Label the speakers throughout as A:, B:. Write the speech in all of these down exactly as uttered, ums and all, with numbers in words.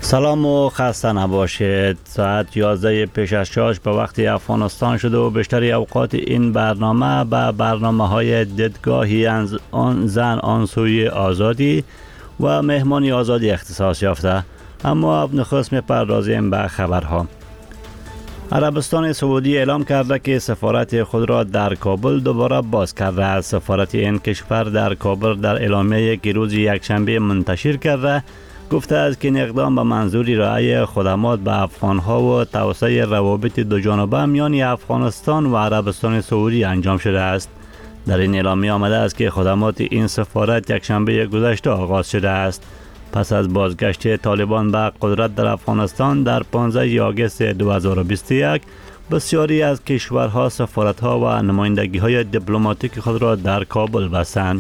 A: سلام و خسته نباشید. ساعت یازده پیش از شش به وقت افغانستان شده و بیشتری اوقات این برنامه به برنامه های دیدگاهی آن زن آن سوی آزادی و مهمانی آزادی اختصاص یافته. اما نخست می‌پردازیم به خبرها. عربستان سعودی اعلام کرده که سفارت خود را در کابل دوباره باز کرده است. سفارت این کشور در کابل در اعلامیه‌ای که روز یکشنبه منتشر کرده گفته است که این اقدام به منظور ارائه خدمات به افغان‌ها و توسعه روابط دو جانبه میان افغانستان و عربستان سعودی انجام شده است. در این اعلامیه آمده است که خدمات این سفارت یکشنبه گذشته آغاز شده است. پس از بازگشت طالبان به قدرت در افغانستان در پانزده آگوست دو هزار و بیست و یک، بسیاری از کشورها سفارت‌ها و نمایندگی‌های دیپلماتیک خود را در کابل بستند.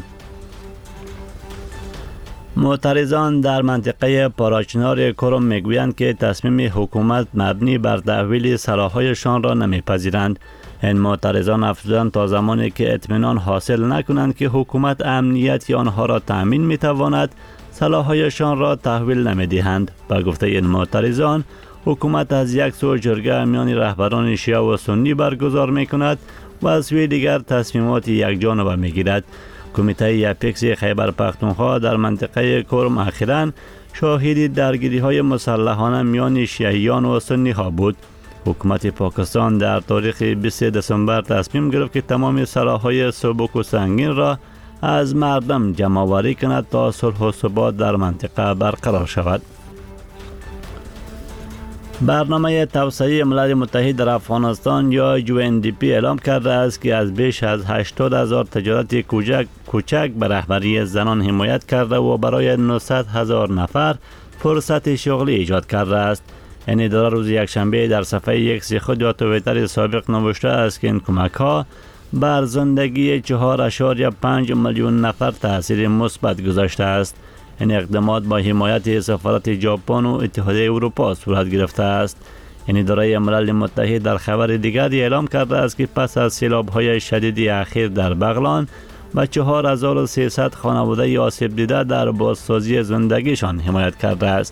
A: معترضان در منطقه پاراچنار کرم میگویند که تصمیم حکومت مبنی بر تحویل سلاح‌هایشان را نمیپذیرند. این معترضان افزودند تا زمانی که اطمینان حاصل نکنند که حکومت امنیت آنها را تأمین میتواند، سلاح‌هایشان را تحویل نمیدهند. با گفته این معترضان، حکومت از یک سو جرگه میان رهبران شیعه و سنی برگزار میکند و از سوی دیگر تصمیمات یکجانبه میگیرد. کمیته یپکس خیبر پختونخوا در منطقه کرم اخیراً شاهد درگیری های مسلحانه میان شیعیان و سنی ها بود. حکومت پاکستان در تاریخ بیست دسامبر تصمیم گرفت که تمام سلاح‌های سبک و سنگین را از مردم جمع آوری کند تا صلح و ثبات در منطقه برقرار شود. برنامه توسعه ملل متحد در افغانستان یا یو ان دی پی اعلام کرده است که از بیش از هشتاد هزار تجارت کوچک کوچک به رهبری زنان حمایت کرده و برای نهصد هزار نفر فرصت شغلی ایجاد کرده است. این اداره روز یکشنبه در صفحه ایکس خود یا توییتر سابق نوشته است که این کمک ها بر زندگی چهار اشاریه پنج میلیون نفر تاثیر مثبت گذاشته است. این اقدامات با حمایت سفارت ژاپن و اتحادیه اروپا صورت گرفته است. این اداره ملل متحد در خبر دیگری اعلام کرده است که پس از سیلاب‌های شدید اخیر در بغلان و چهار هزار و سیصد خانواده آسیب دیده در بازسازی زندگیشان حمایت کرده است.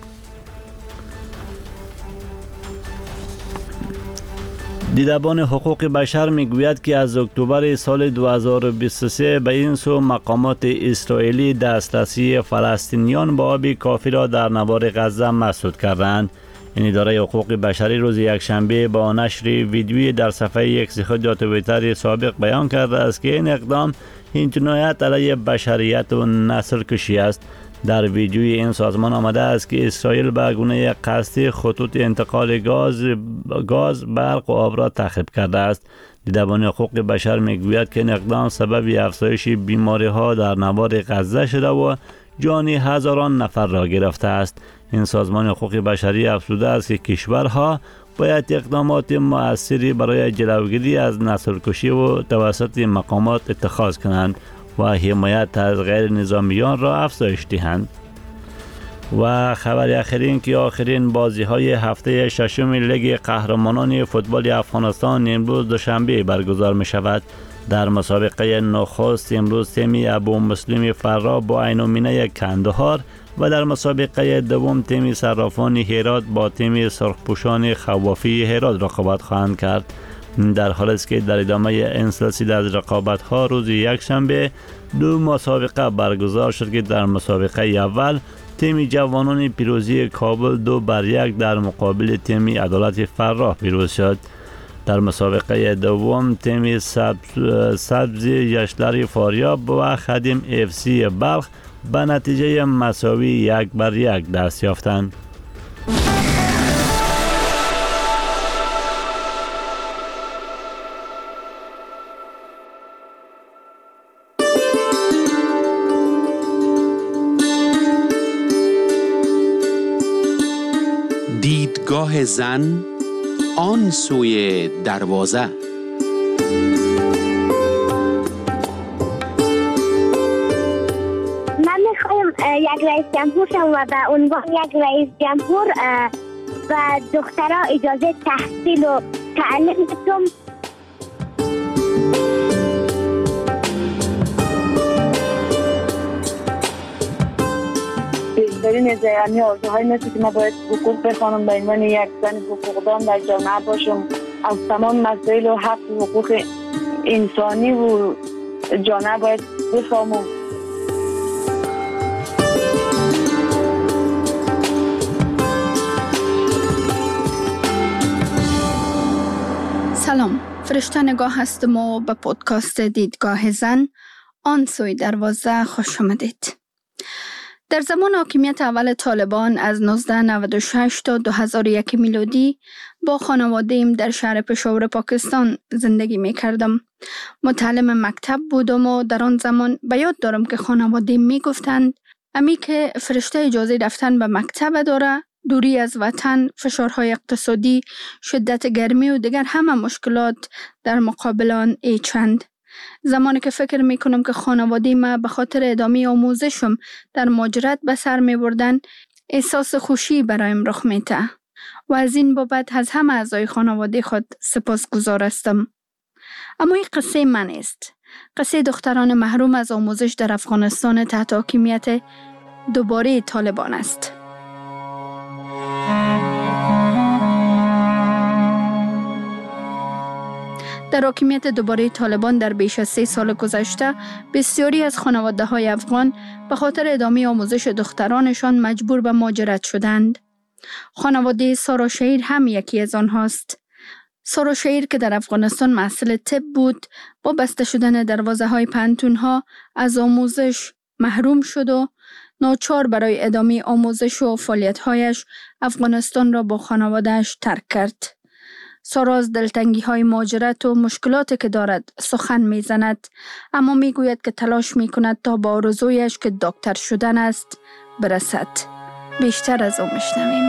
A: دیدبان حقوق بشر میگوید که از اکتبر سال دو هزار و بیست و سه به این سو مقامات اسرائیلی دسترسی فلسطینیان به آب کافی را در نوار غزه مسدود کردند. این اداره حقوق بشری روز یکشنبه با نشر ویدیویی در صفحه ایکس خود یا توییتر سابق بیان کرده است که این اقدام این جنایت علیه بشریت و نسل کشی است. در ویدیوی این سازمان آمده است که اسرائیل به گونه قصدی خطوط انتقال گاز گاز برق و آب را تخریب کرده است. دیدبان حقوق بشر میگوید که این اقدام سبب افزایش بیماری ها در نوار غزه شده و جان هزاران نفر را گرفته است. این سازمان حقوق بشری افزوده است که کشورها باید اقدامات مؤثری برای جلوگیری از نسل کشی و توسط مقامات اتخاذ کنند و حمایت از غیر نظامیان را افزایش دهند. و خبر اخرین که آخرین بازی های هفته ششم لیگ قهرمانان فوتبال افغانستان امروز دوشنبه برگزار می شود. در مسابقه نخست امروز تیم ابو مسلم فرا با عینومینه کندهار و در مسابقه دوم تیم صرافان هرات با تیم سرخپوشان خوافی هرات رقابت خواهند کرد. در حالی است که در ادامه این سلسله از رقابت‌ها روز یکشنبه دو مسابقه برگزار شد که در مسابقه اول تیم جوانان پیروزی کابل دو بر یک در مقابل تیم عدالت فراه پیروز شد. در مسابقه دوم تیم سبز سبز یشلر فاریاب و خدیم اف سی بلخ به نتیجه مساوی یک بر یک دست یافتند.
B: دیدگاه زن آن سوی دروازه.
C: من میخوایم یک رئیس جمهور شم و به عنوان یک رئیس جمهور و دخترها اجازه تحصیل و تعلیم بدم.
D: بهترین میزه. همین آرزوهای مثل که ما باید حقوق بخوانم به عنوان یک زن حقوقدان در جامعه باشم، از تمام مسائل و حق و حقوق انسانی و جامعه باید بفهمم.
E: سلام، فرشته نگاه هستم و به پودکاست دیدگاه زن آن سوی دروازه خوش آمدید. در زمان حاکمیت اول طالبان از نوزده نود و شش تا دو هزار و یک میلادی با خانواده‌ام در شهر پشاور پاکستان زندگی می کردم. متعلم مکتب بودم و در آن زمان به یاد دارم که خانواده‌ام می گفتند امی که فرشته اجازه رفتن به مکتب داره، دوری از وطن، فشارهای اقتصادی، شدت گرمی و دیگر همه مشکلات در مقابل آن ای چند. زمانی که فکر می کنم که خانواده ما به خاطر ادامه آموزشم در مهاجرت به سر می بردن، احساس خوشی برایم رخ می ده و از این بابت از همه اعضای خانواده خود سپاسگزار هستم. اما این قصه من است. قصه دختران محروم از آموزش در افغانستان تحت حاکمیت دوباره طالبان است. در حاکمیت دوباره طالبان در بیش از سه سال گذشته بسیاری از خانواده های افغان به خاطر ادامه آموزش دخترانشان مجبور به مهاجرت شدند. خانواده سارا شهیر هم یکی از آنهاست. سارا شهیر که در افغانستان محصل طب بود، با بسته شدن دروازه های پانتون ها از آموزش محروم شد و ناچار برای ادامه آموزش و فعالیت هایش افغانستان را با خانوادهش ترک کرد. سارا از دلتنگی های مهاجرت و مشکلاتی که دارد سخن می زند، اما می گوید که تلاش می کند تا با آرزویش که دکتر شدن است برسد. بیشتر از او میشنویم.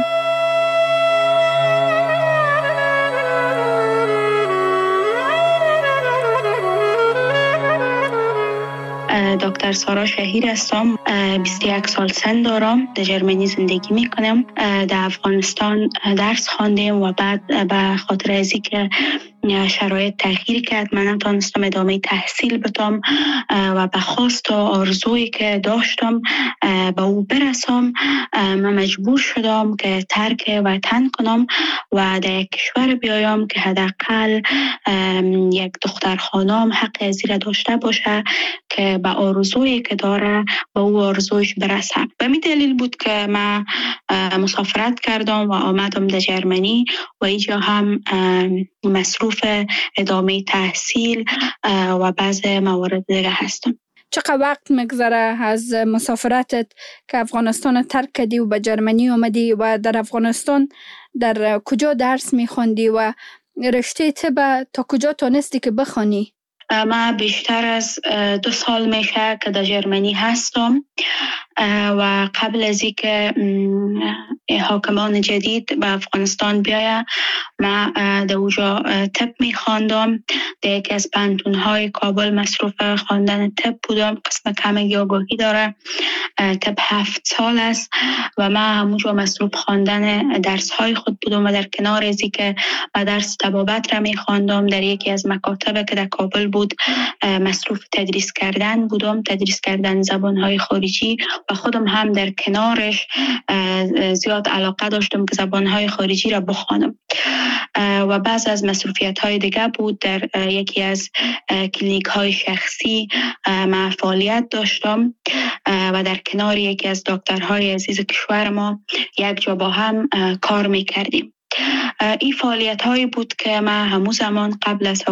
F: دکتر سارا شهیر هستم. بیست و یک سال سن دارم. در جرمنی زندگی میکنم. در افغانستان درس خواندم و بعد به خاطر از اینکه شرایط تغییر کرد من نتونستم ادامه تحصیل بدم و به خواست و آرزویی که داشتم به او برسم، من مجبور شدم که ترک وطن کنم و در یک کشور بیایم که حداقل یک دختر خانم حق از این داشته باشه که به آرزویی که داره به او آرزویش برسه. به می دلیل بود که من مسافرت کردم و آمدم در جرمنی و اینجا هم مصروف ادامه تحصیل و بعض موارد دیگه هستم.
E: چقدر وقت مگذره از مسافرتت که افغانستان ترک کردی و به جرمنی آمدی و در افغانستان در کجا درس میخوندی و رشته طب تا کجا تونستی که بخوانی؟
F: من بیشتر از دو سال میشه که در جرمنی هستم و قبل از اینکه حاکمان جدید به افغانستان بیایه من در اونجا طب میخواندم. در یکی از پانتون‌های کابل مصروف خواندن طب بودم. قسم کم آگاهی داره. طب هفت سال است و من همونجا مصروف خواندن درس‌های خود بودم و در کنار از اینکه من درس طبابت را میخواندم در یکی از مکاتب که در کابل بود مصروف تدریس کردن بودم، تدریس کردن زبان‌های خارجی و خودم هم در کنارش زیاد علاقه داشتم که زبان‌های خارجی را بخوانم. و بعض از مصروفیت‌های دیگه بود. در یکی از کلینیک‌های شخصی من فعالیت داشتم و در کنار یکی از دکترهای عزیز کشور ما یک جا با هم کار می‌کردیم. این فعالیت هایی بود که من همون زمان قبل از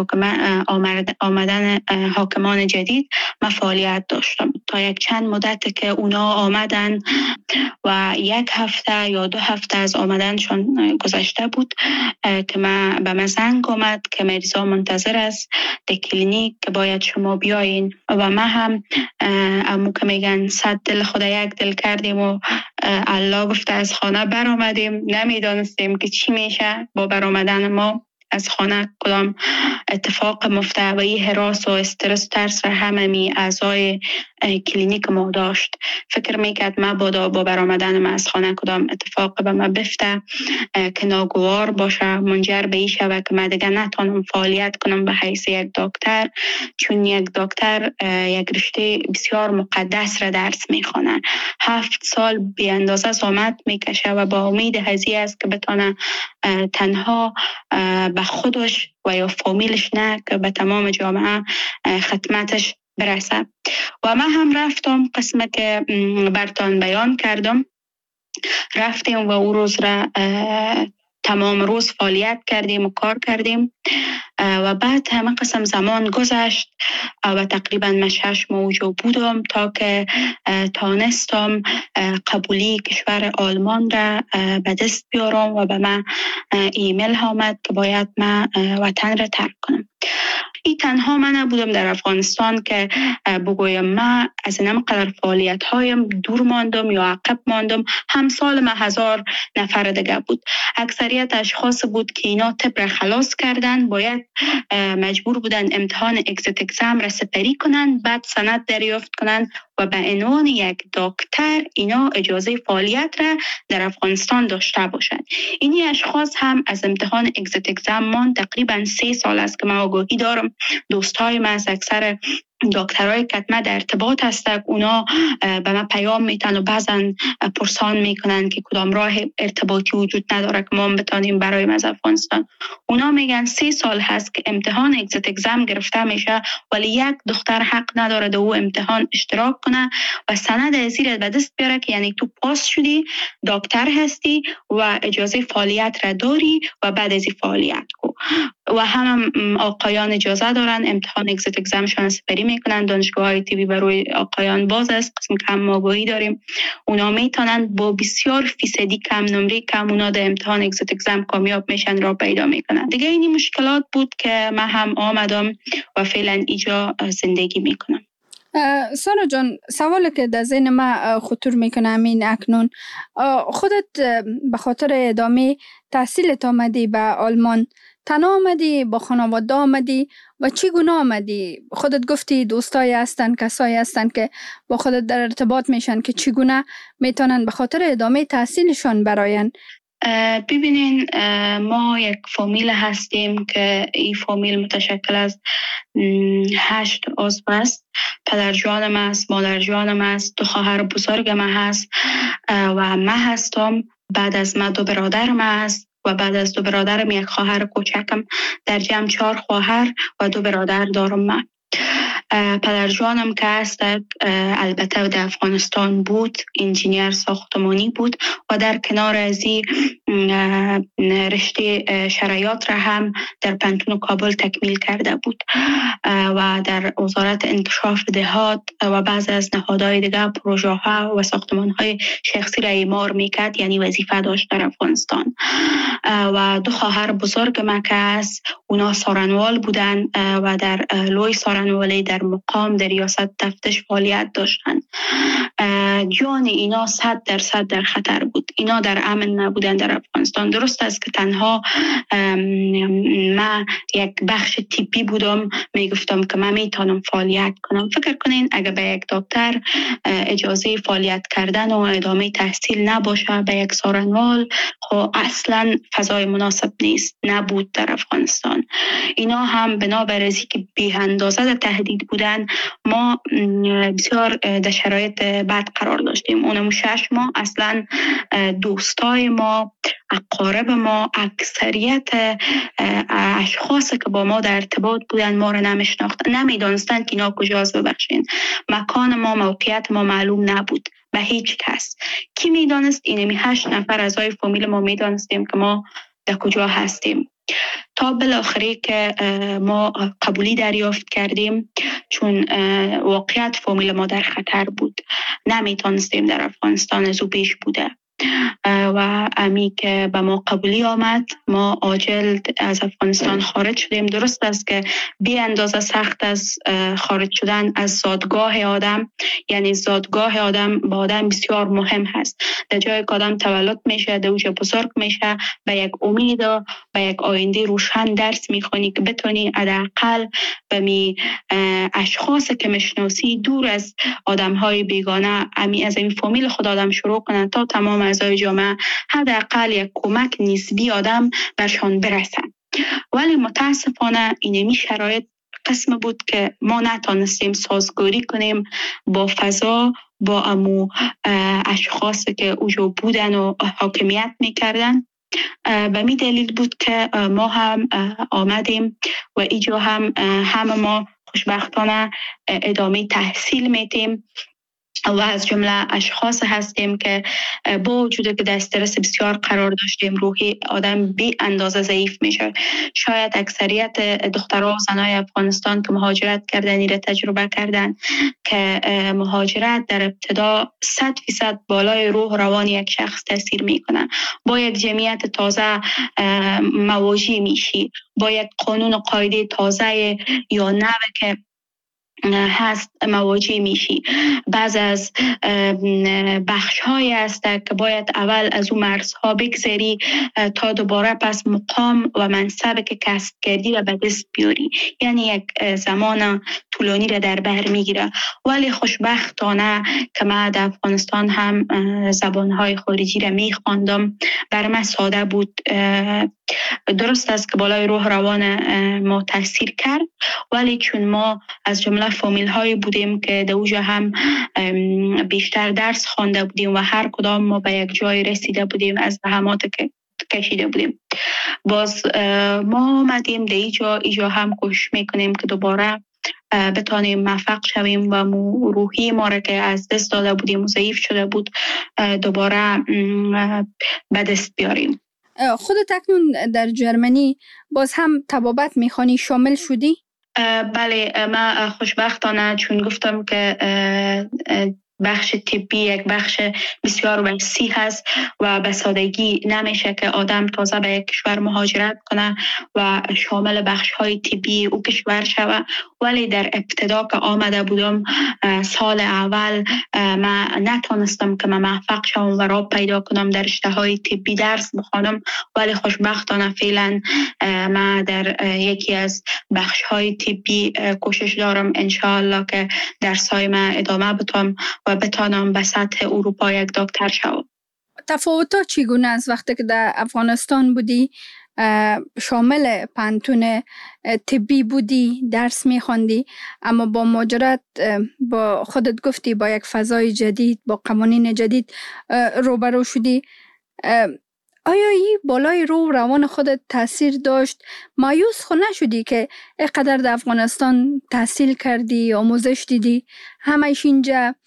F: آمدن حاکمان جدید من فعالیت داشتم. تا یک چند مدت که اونا آمدن و یک هفته یا دو هفته از آمدنشون گذشته بود که من به من زنگ آمد که مریضا منتظر است در کلینیک که باید شما بیاین و من هم امو که میگن صد دل خدا یک دل کردیم و الله گفته از خانه بر آمدیم. نمیدانستیم که چی میشه با بر آمدن ما از خانه، کدام اتفاق مفته و این هراس و استرس و ترس را همه می اعضای کلینیک ما داشت. فکر میکرد ما با با برآمدن ما از خانه کدام اتفاق به ما بفته که ناگوار باشه، منجر به این شود که من دیگه نتونم فعالیت کنم به حیث یک دکتر، چون یک دکتر یک رشته بسیار مقدس را درس میخونه. هفت سال بی اندازه زحمت میکشه و با امید هزی است که بتونه تنها به خودش و یا فامیلش نه که به تمام جامعه خدمتش برسه. و من هم رفتم قسمه که برتان بیان کردم، رفتیم و او روز را تمام روز فعالیت کردیم و کار کردیم و بعد همه قسم زمان گذشت و تقریبا من شش ماه اونجا بودم تا که تانستم قبولی کشور آلمان را به دست بیارم و به من ایمیل آمد که باید من وطن را ترک کنم. این تنها من نبودم در افغانستان که بگویم من از این قدر فعالیت هایم دور ماندم یا عقب ماندم. همسال من هزار نفر دیگه بود. اکثریت اشخاص بود که اینا طب را خلاص کردن، باید مجبور بودن امتحان اگزیت اگزم را سپری کنن، بعد سند دریافت کنن و به عنوان یک دکتر اینا اجازه فعالیت را در افغانستان داشته باشند. اینی اشخاص هم از امتحان اگزیت اگزم مان تقریبا سه سال است که من آگاهی دارم. دوستای من از اکثر دکترای کتمه در ارتباط هستند، اونا به من پیام میتن و بعضن پرسان میکنن که کدام راه ارتباطی وجود نداره که ما بتانیم برای از افغانستان. اونا میگن سه سال هست که امتحان اگزیت اگزم گرفته میشه ولی یک دختر حق نداره در او امتحان اشتراک کنه و سند ازیر به دست بیاره که یعنی تو پاس شدی، دکتر هستی و اجازه فعالیت را داری و بعد از فعالیت کو. و هم آقایان اجازه دارن امتحان اگزیت اگزمشون سپری میکنن. دانشگاه های تیوی برای آقایان باز است، قسم کم آگاهی داریم. اونا میتونن با بسیار فیصدی کم نمره کم اونا در امتحان اگزیت اگزم کامیاب میشن را پیدا میکنن. دیگه اینی مشکلات بود که من هم آمدم و فعلا اینجا زندگی میکنم.
E: سارا جان، سوالی که در ذهن من خطور میکنه همین اکنون، خودت به خاطر ادامه تحصیلت آمدی به آلمان، تنها آمدی با خانواده آمدی و چگونه آمدی؟ خودت گفتی دوستایی هستن، کسایی هستن که با خودت در ارتباط میشن که چگونه میتونن به خاطر ادامه تحصیلشان براین؟
F: ببینین، ما یک فامیل هستیم که این فامیل متشکل از هشت عضو است. پدر جانم است، مادر جانم است، دو خواهر بزرگم هست و من هستم. بعد از من دو برادرم است و بعد از دو برادرم یک خواهر کوچکم. در جمع چهار خواهر و دو برادر دارم من. پدر جانم که هست البته در افغانستان بود، انجینیر ساختمانی بود و در کنار از این رشته شرایط را هم در پانتون کابل تکمیل کرده بود و در وزارت انکشاف دهات و بعض از نهادهای دیگه پروژه ها و ساختمان های شخصی را اعمار میکرد، یعنی وظیفه داشت در افغانستان. و دو خواهر بزرگ من که هست اونا سارنوال بودن و در لوی سارنوالی در مقام در ریاست تفتیش فعالیت داشتند. جان اینا صد درصد در خطر بود. اینا در امن نبودن در افغانستان. درست است که تنها من یک بخش تیپی بودم، میگفتم که من میتونم فعالیت کنم. فکر کنین اگر به یک دکتر اجازه فعالیت کردن و ادامه تحصیل نباشه به یک سارنوال، خب اصلا فضای مناسب نیست، نبود در افغانستان. اینا هم بنابر ازی که بی اندازه تهدید بودن، ما بسیار در شرایط بد قرار داشتیم. اونم شش ماه اصلا دوستای ما، اقارب ما، اکثریت اشخاصی که با ما در ارتباط بودن ما رو نمیشناختن، نمیدانستن که اینا کجاست. ببخشین، مکان ما، موقعیت ما معلوم نبود به هیچ کس. کی میدانست؟ اینمی هشت نفر اعضای فامیل ما میدانستیم که ما در کجا هستیم. تا بالاخره که ما قبولی دریافت کردیم، چون واقعیت فامیل ما در خطر بود، نمیتونستیم در افغانستان از او پیش بوده و امی که به ما قبولی آمد، ما عاجل از افغانستان خارج شدیم. درست است که بی اندازه سخت از خارج شدن از زادگاه آدم، یعنی زادگاه آدم با آدم بسیار مهم هست. در جایی که آدم تولد میشه، در اوج بزرگ میشه، به یک امید و به یک آینده روشن درس میخونی که بتونی حداقل به می اشخاص که مشناسی دور از آدم‌های بیگانه، امی از این فامیل خود آدم شروع کنن تا تمام اعضای جامعه حداقل یک کمک نسبی آدم برشان برسن. ولی متاسفانه اینمی شرایط قسم بود که ما نتانستیم سازگاری کنیم با فضا، با امو اشخاص که اوجا بودن و حاکمیت میکردن. به می دلیل بود که ما هم آمدیم و ایجا هم همه ما خوشبختانه ادامه تحصیل میتیم و از جمله اشخاص هستیم که با وجود که در استرس بسیار قرار داشتیم، روحی آدم بی اندازه ضعیف میشه. شاید اکثریت دخترها و زنای افغانستان که مهاجرت کردن ایره تجربه کردن که مهاجرت در ابتدا صد فیصد بالای روح روان یک شخص تاثیر میکنه. با یک جمعیت تازه مواجه میشی، با یک قانون و قاعده تازه یا نوع که هست مواجه میشی. بعض از بخش های هست که باید اول از اون مرزها بگذری تا دوباره پس مقام و منصب که کسب کردی و به دست بیاری، یعنی یک زمان طولانی را در بر میگیره. ولی خوشبختانه که من در افغانستان هم زبانهای خارجی را میخواندم، بر من ساده بود. درست است که بالای روح روان ما تاثیر کرد، ولی چون ما از جمله فامیل هایی بودیم که در اوجا هم بیشتر درس خوانده بودیم و هر کدام ما به یک جای رسیده بودیم از زحمات که کشیده بودیم، باز ما آمدیم در ایجا ایجا هم کوشش میکنیم که دوباره بتانیم موفق شویم و روحی ما را که از دست داده بودیم و ضعیف شده بود دوباره به دست بیاریم.
E: خودت اکنون در جرمنی باز هم طبابت میخوانی، شامل شدی؟
F: بله، من خوشبختانه چون گفتم که بخش طبی یک بخش بسیار وسیع هست و به سادگی نمیشه که آدم تازه به یک کشور مهاجرت کنه و شامل بخش های طبی او کشور شوه. ولی در ابتدا که آمده بودم سال اول من نتونستم که من موفق شوم و راه پیدا کنم در رشته های طبی درس بخوانم، ولی خوشبختانه فعلا من در یکی از بخش های طبی کوشش دارم انشاءالله که درسای من ادامه بدم و بتانم به سطح اروپا یک دکتر شوم.
E: تفاوت‌ها چگونه است وقتی که در افغانستان بودی، شامل پانتون طبی بودی، درس می‌خواندی، اما با مهاجرت با خودت گفتی با یک فضای جدید، با قوانین جدید روبرو شدی، آیا این بالای روح روان خودت تاثیر داشت؟ مایوس خو نشدی که اینقدر در افغانستان تحصیل کردی، آموزش دیدی، همه‌اش اینجا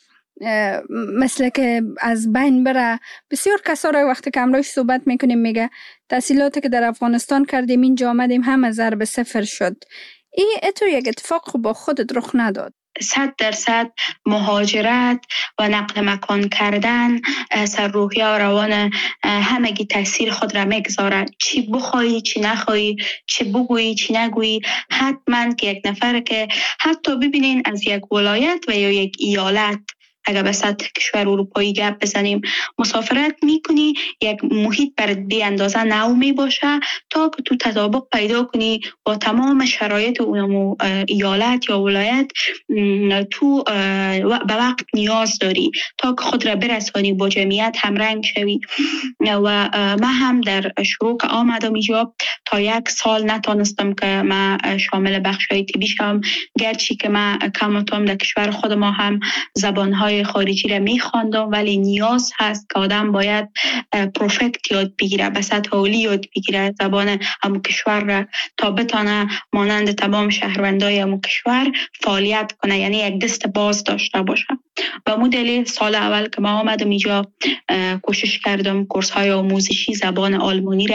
E: مثل که از بین بره؟ بسیار کسا را وقتی که امروز صحبت میکنیم میگه تحصیلاتی که در افغانستان کردیم اینجا آمدیم همه ضرب صفر شد. این اتو یک اتفاق با خودت رخ نداد؟
F: صد درصد مهاجرت و نقل مکان کردن سر روحی و روان همگی تاثیر خود را میگذاره. چی بخوایی چی نخوایی، چی بگویی چی نگویی، حتما که یک نفر که حتی ببینین از یک ولایت و یا یک ایالت اگر به سطح کشور اروپایی گپ بزنیم مسافرت میکنی، یک محیط برات بی اندازه نو می باشه تا که تو تطابق پیدا کنی با تمام شرایط اون ایالت یا ولایت. تو به وقت نیاز داری تا که خود را برسانی با جمعیت همرنگ شوی. و من هم در شروع که آمدم اینجا تا یک سال نتونستم که من شامل بخشای طبی شم، گرچه که من کماتم در کشور خود ما هم زبانهای خارجی را میخواندم، ولی نیاز هست که آدم باید پروفکت یاد بگیره، به سطح عالی یاد بگیره زبان همون کشور را تا بتانه مانند تمام شهروندای همون کشور فعالیت کنه، یعنی یک دست باز داشته باشه. و مو دلیل سال اول که ما آمدم اینجا کوشش کردم کورس های آموزشی زبان آلمانی را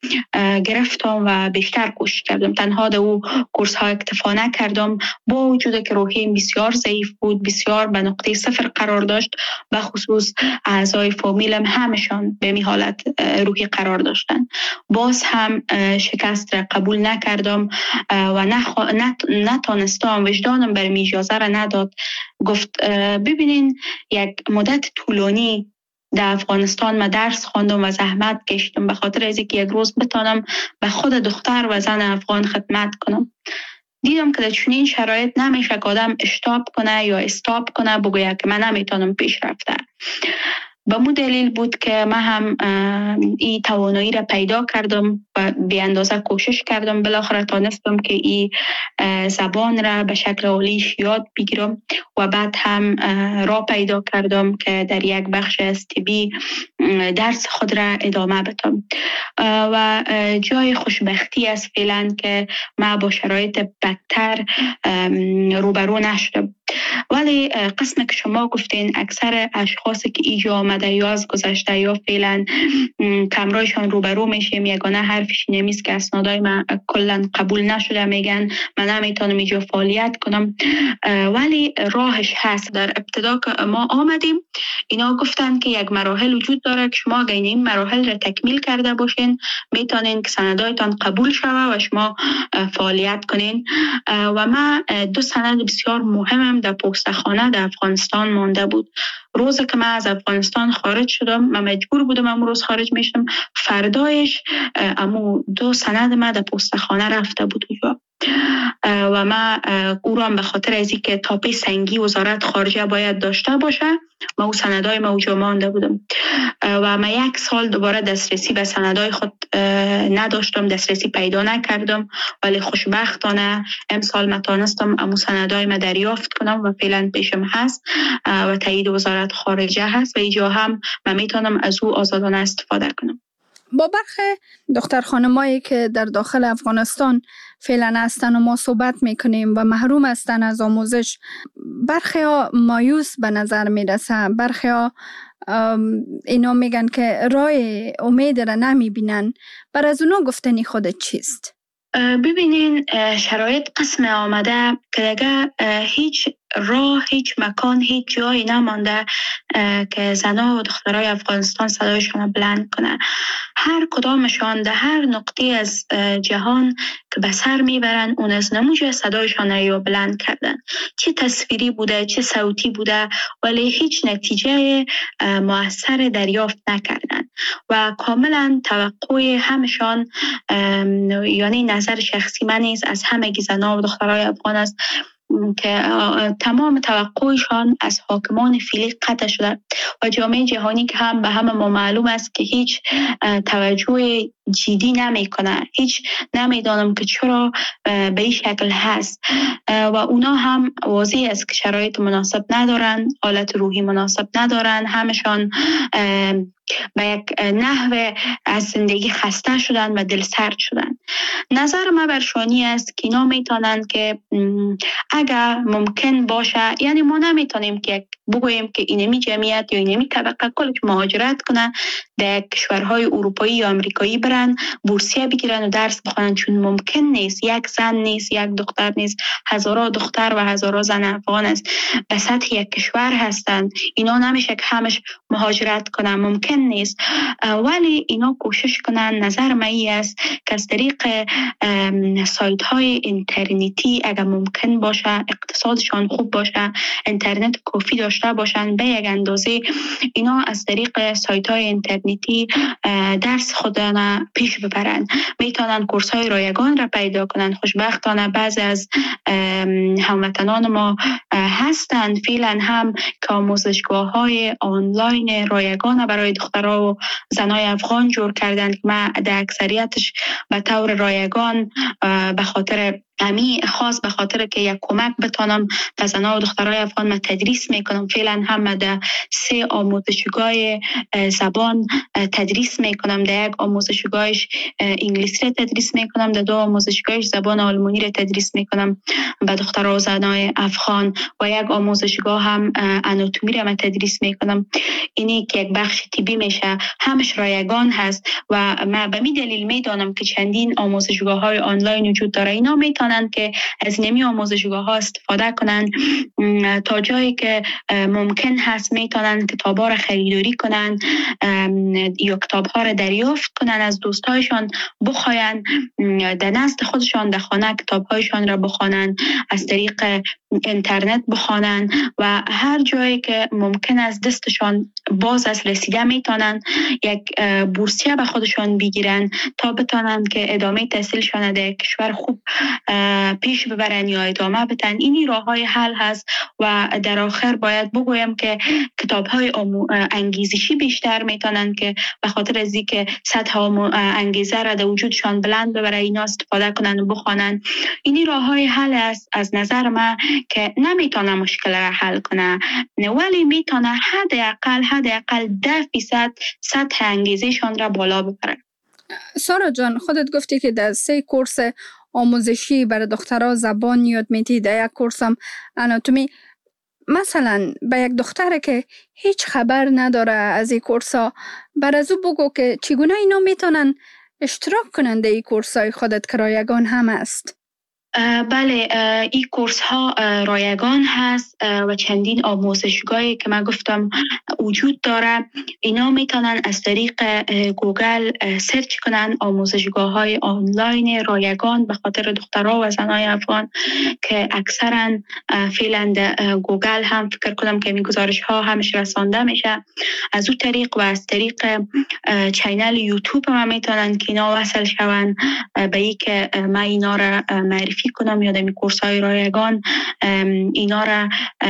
F: گرفتم و بیشتر کوشش کردم. تنها در او کورس ها اکتفا نکردم، با وجود که روحیم بسیار ضعیف بود، بسیار به نقطه صفر قرار داشت، به خصوص اعضای فامیلم همشان به می حالت روحی قرار داشتن. باز هم شکست را قبول نکردم و نخ... نت... نتانستم، وجدانم بر می اجازه را نداد. گفت ببینین یک مدت طولانی در افغانستان ما درس خواندم و زحمت کشیدم به خاطر از اینکه یک روز بتانم به خود دختر و زن افغان خدمت کنم. دیدم که در چنین شرایط نمیشه که آدم اشتاب کنه یا استاپ کنه بگویه که من نمیتونم پیش رفته. به مو دلیل بود که من هم این توانایی را پیدا کردم و به اندازه کوشش کردم. بالاخره تانستم که این زبان را به شکل عالیش یاد بگیرم و بعد هم را پیدا کردم که در یک بخش از طبی درس خود را ادامه بدم و جای خوشبختی است فعلا که من با شرایط بدتر روبرو نشدم. ولی قسم که شما گفتین اکثر اشخاصی که ایجا آمده یا از گذشته یا فعلا کمرایشان روبرو میشیم، یگانه حرفش نمیست که اسنادای من کلا قبول نشده، میگن من نمیتونم اینجا فعالیت کنم. ولی راهش هست. در ابتدا که ما آمدیم اینا گفتن که یک مراحل وجود داره که شما اگه این مراحل را تکمیل کرده باشین میتونین که سندایتان قبول شوه و شما فعالیت کنین. و من دو سند بسیار مهمم در پستخانه در افغانستان مانده بود. روز که من از افغانستان خارج شدم، من مجبور بودم امروز روز خارج میشم، فردایش امو دو سند من در پستخانه رفته بود و من او را به خاطر از اینکه تاپی سنگی وزارت خارجه باید داشته باشه من او سندای موجود مانده بودم و من یک سال دوباره دسترسی به سندای خود نداشتم، دسترسی پیدا نکردم. ولی خوشبختانه امسال من تانستم امو سندای من دریافت کنم و فعلا پیشم هست و تایید وزارت خارجه هست و اینجا هم من میتونم از او آزادانه استفاده کنم.
E: با برخی دختر خانمایی که در داخل افغانستان فعلا هستن و ما صحبت میکنیم و محروم هستن از آموزش، برخی ها مایوس به نظر میرسه، برخی ها اینا میگن که راه امید را نمیبینن. بر از اونا گفتنی خودت چیست؟
F: ببینین شرایط قسم آمده که دیگه هیچ راه، هیچ مکان، هیچ جایی نمانده که زنها و دخترای افغانستان صدایشان بلند کنه. هر کدامشان در هر نقطه از جهان که به سر میبرن اون از نموجه صدایشان رو بلند کردن، چه تصویری بوده چه صوتی بوده، ولی هیچ نتیجه مؤثر دریافت نکردن و کاملا توقع همشان، یعنی نظر شخصی من نیست، از همه زنها و دخترای افغان است که تمام توقعشان از حاکمان فعلی قطع شده و جامعه جهانی که هم به همه ما معلوم است که هیچ توجه جدی نمی کنه. هیچ نمیدانم که چرا به این شکل هست و اونا هم واضح است که شرایط مناسب ندارن، حالت روحی مناسب ندارن، همشان به یک نحو از زندگی خسته شدن و دل سرد شدن. نظر ما برشانی است که اینا میتونن که اگر ممکن باشه، یعنی ما نمیتونیم که بگوییم که اینمی جمعیت یا اینمی طبقه کلش مهاجرت کنن در کشورهای اروپایی یا امریکایی برن بورسیه بگیرن و درس بخونن، چون ممکن نیست. یک زن نیست، یک دختر نیست، هزارها دختر و هزارها زن افغان است به سطح یک کشور هستند. اینا نمیشه که همش مهاجرت کنن، ممکن نیست. ولی اینا کوشش کنن. نظر من است که از طریق سایت های اینترنتی اگر ممکن باشه، اقتصادشان خوب باشه، اینترنت کافی داشته باشن، به یک اندازه اینا از طریق سایت های اینترنتی درس خودشان پیش ببرن. میتونن کورس های رایگان را پیدا کنن. خوشبختانه بعضی از هموطنان ما هستند فعلا هم که آموزشگاه های آنلاین رایگان برای دخترها و زنای افغان جور کردن که ما در اکثریتش به طور رایگان به خاطر امی خاص به خاطر که یک کمک بتانم به زنها و دخترای افغان من تدریس میکنم. فعلا هم در سه آموزشگاه زبان تدریس میکنم. در یک آموزشگاهش انگلیسی را تدریس میکنم، در دو آموزشگاهش زبان آلمانی را تدریس میکنم به دخترها و زنهای افغان و یک آموزشگاه هم آناتومی را من تدریس میکنم. اینی که یک بخش طبی میشه، همش رایگان هست و من به می دلیل میدانم که چندین آموزشگاه های آنلاین وجود داره. اینا میتونن که از نمی آموزشگاه ها استفاده کنن تا جایی که ممکن هست میتونن کتاب ها را خریداری کنن یا کتاب ها را دریافت کنن از دوستایشان، بخواین در نزد خودشان در خانه کتاب هایشان را بخوانن، از طریق اینترنت بخوانن و هر جایی که ممکن است دستشان باز از رسیده میتونن یک بورسیه به خودشان بگیرن تا بتونن که ادامه تحصیلشان در کشور خوب پیش ببرن یا ادامه بدن. اینی راه های حل هست و در آخر باید بگویم که کتاب های انگیزشی بیشتر میتونن که به خاطر از اینکه سطح انگیزه را در وجودشان بلند ببره اینا استفاده کنن و بخوانن. اینی راه های حل است از نظر من که نمیتونه مشکل را حل کنه ولی میتونه حداقل حداقل ده فیصد سطح انگیزشان را بالا ببره.
E: سارا جان، خودت گفتی که در سه کورس آموزشی برای دخترها زبان یاد میدی، در یک کورس هم آناتومی. مثلا به یک دختره که هیچ خبر نداره از این کورس ها، بر از او بگو که چگونه اینا میتونن اشتراک کنن در این کورس های خودت که رایگان هم است؟
F: بله، این کورس ها رایگان هست و چندین آموزشگاهی که من گفتم وجود داره. اینا میتونن از طریق گوگل سرچ کنن آموزشگاه های آنلاین رایگان به خاطر دخترها و زنهای افغان که اکثرا فعلا گوگل هم فکر کنم که این گزارش ها همش رسانده میشه. از اون طریق و از طریق چینل یوتیوب هم میتونن که اینا وصل شون به ای که من اینا را معرفی کنم یا دمی کورس های رایگان اینا را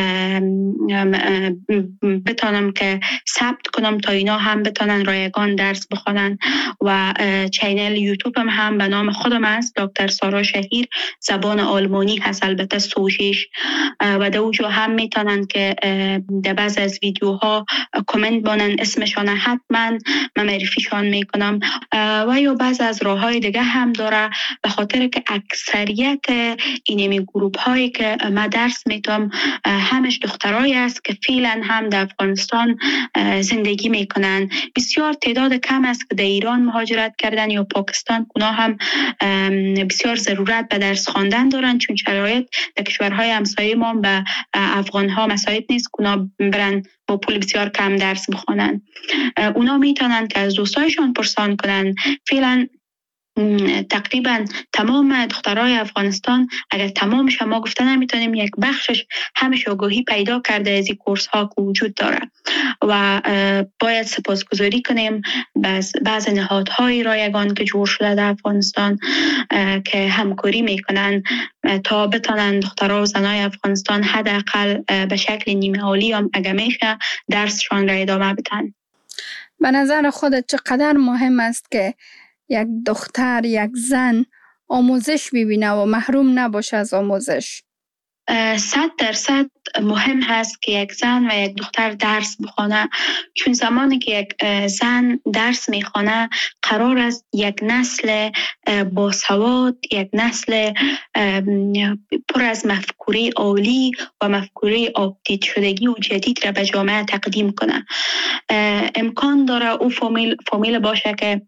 F: بتانم که ثبت کنم تا اینا هم بتانن رایگان درس بخونن. و چینل یوتیوب هم, هم به نام خودم است، دکتر سارا شهیر، زبان آلمانی هست البته سوشش و در اونجا هم میتونن که در بعض از ویدیوها کامنت بانن اسمشان حتما من معرفیشان میکنم و یا بعض از راه های دیگه هم داره به خاطر که اکثریت اینمی گروپ هایی که من درس میتونم همش دخترایی است که فعلا هم در افغانستان زندگی میکنن. بسیار تعداد کم است که در ایران مهاجرت کردن یا پاکستان. اونا هم بسیار ضرورت به درس خواندن دارن چون شرایط در کشورهای همسایه ما به افغان ها مساعد نیست که اونا برن با پول بسیار کم درس بخونن. اونا میتونن که از دوستایشان پرسان کنن. فعلا تقریبا تمام دخترای افغانستان، اگر تمامش ما گفته نمیتونیم، یک بخشش همش آگاهی پیدا کرده از این کورس ها که وجود داره و باید سپاسگزاری کنیم بعض بعض نهادهای رایگان که جور شده در افغانستان که همکاری میکنن تا بتونن دخترها و زنای افغانستان حداقل به شکل نیمه عالی هم اگه میشه درسشان را ادامه بدن.
E: به نظر خودت چقدر مهم است که یک دختر، یک زن آموزش ببینه و محروم نباشه از آموزش؟
F: صد درصد مهم هست که یک زن و یک دختر درس بخونه، چون زمانی که یک زن درس میخونه قرار است یک نسل باسواد، یک نسل پر از مفکوره عالی و مفکوره آپدیت شدگی و جدید را به جامعه تقدیم کنه. امکان داره او فامیل فامیل باشه که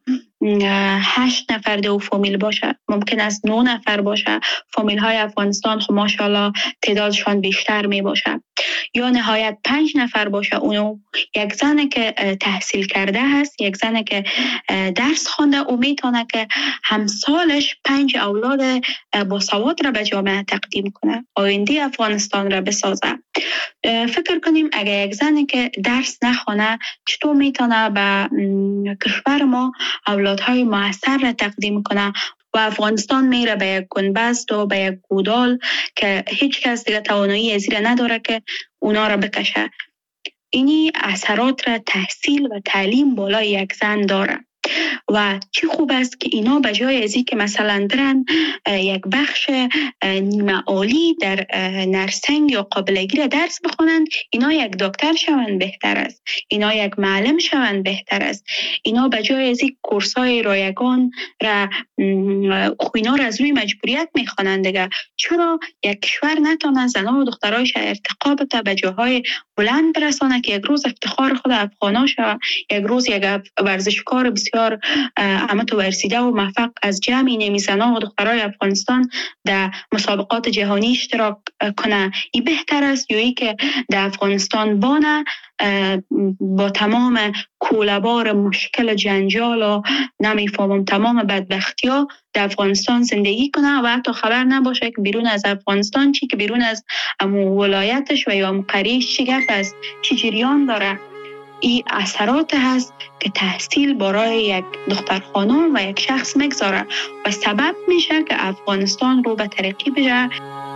F: هشت نفر در او فامیل باشه، ممکن است نه نفر باشه. فامیل های افغانستان خب ماشاءالله تعدادشان بیشتر می باشه، یا نهایت پنج نفر باشه. اونو یک زنه که تحصیل کرده هست، یک زنه که درس خونده، او میتونه که همسالش پنج اولاد با سواد را به جامعه تقدیم کنه، آینده افغانستان را بسازه. فکر کنیم اگر یک زنه که درس نخونه چطور میتونه به کشور ما اولادهای موثر را تقدیم کنه و افغانستان میره به یک گنبست و به یک گودال که هیچ کس دیگه توانایی از این نداره که اونا را بکشه. اینی اثرات را تحصیل و تعلیم بالای یک زن داره. و چی خوب است که اینا به جای از این که مثلا درن یک بخش نیمه عالی در نرسنگ یا قابلگی درس بخونند، اینا یک دکتر شوند بهتر است، اینا یک معلم شوند بهتر است. اینا به جای از این کورسای رایگان را اینا را از روی مجبوریت میخوانند دیگه. چرا یک کشور نتونه زنان و دخترایش ارتقا بده، به جاهای بلند برسانه که یک روز افتخار خود افغانا شود، یک روز یک ورزشکار بسیار متوسطه و موفق از جمعی نمی زنان و دخترای افغانستان در مسابقات جهانی اشتراک کنه. این بهتر است یا ای که در افغانستان بانه با تمام کوله‌بار مشکل جنجال و نمیفهمم تمام بدبختی ها در افغانستان زندگی کنه و حتی خبر نباشه که بیرون از افغانستان چی، که بیرون از ولایتش و یا قریش چی گپ است، چی جریان داره. این اثرات هست که تحصیل برای یک دختر خانم و یک شخص مگذاره و سبب میشه که افغانستان رو به ترقی بشه.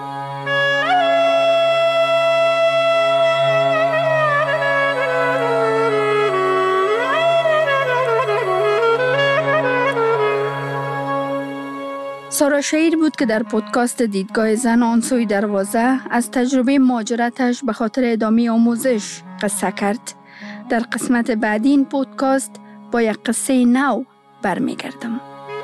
E: سارا شهیر بود که در پودکاست دیدگاه زن آن سوی دروازه از تجربه مهاجرتش به خاطر ادامه آموزش قصه کرد. در قسمت بعدی این پودکاست با یک قصه نو برمیگردم.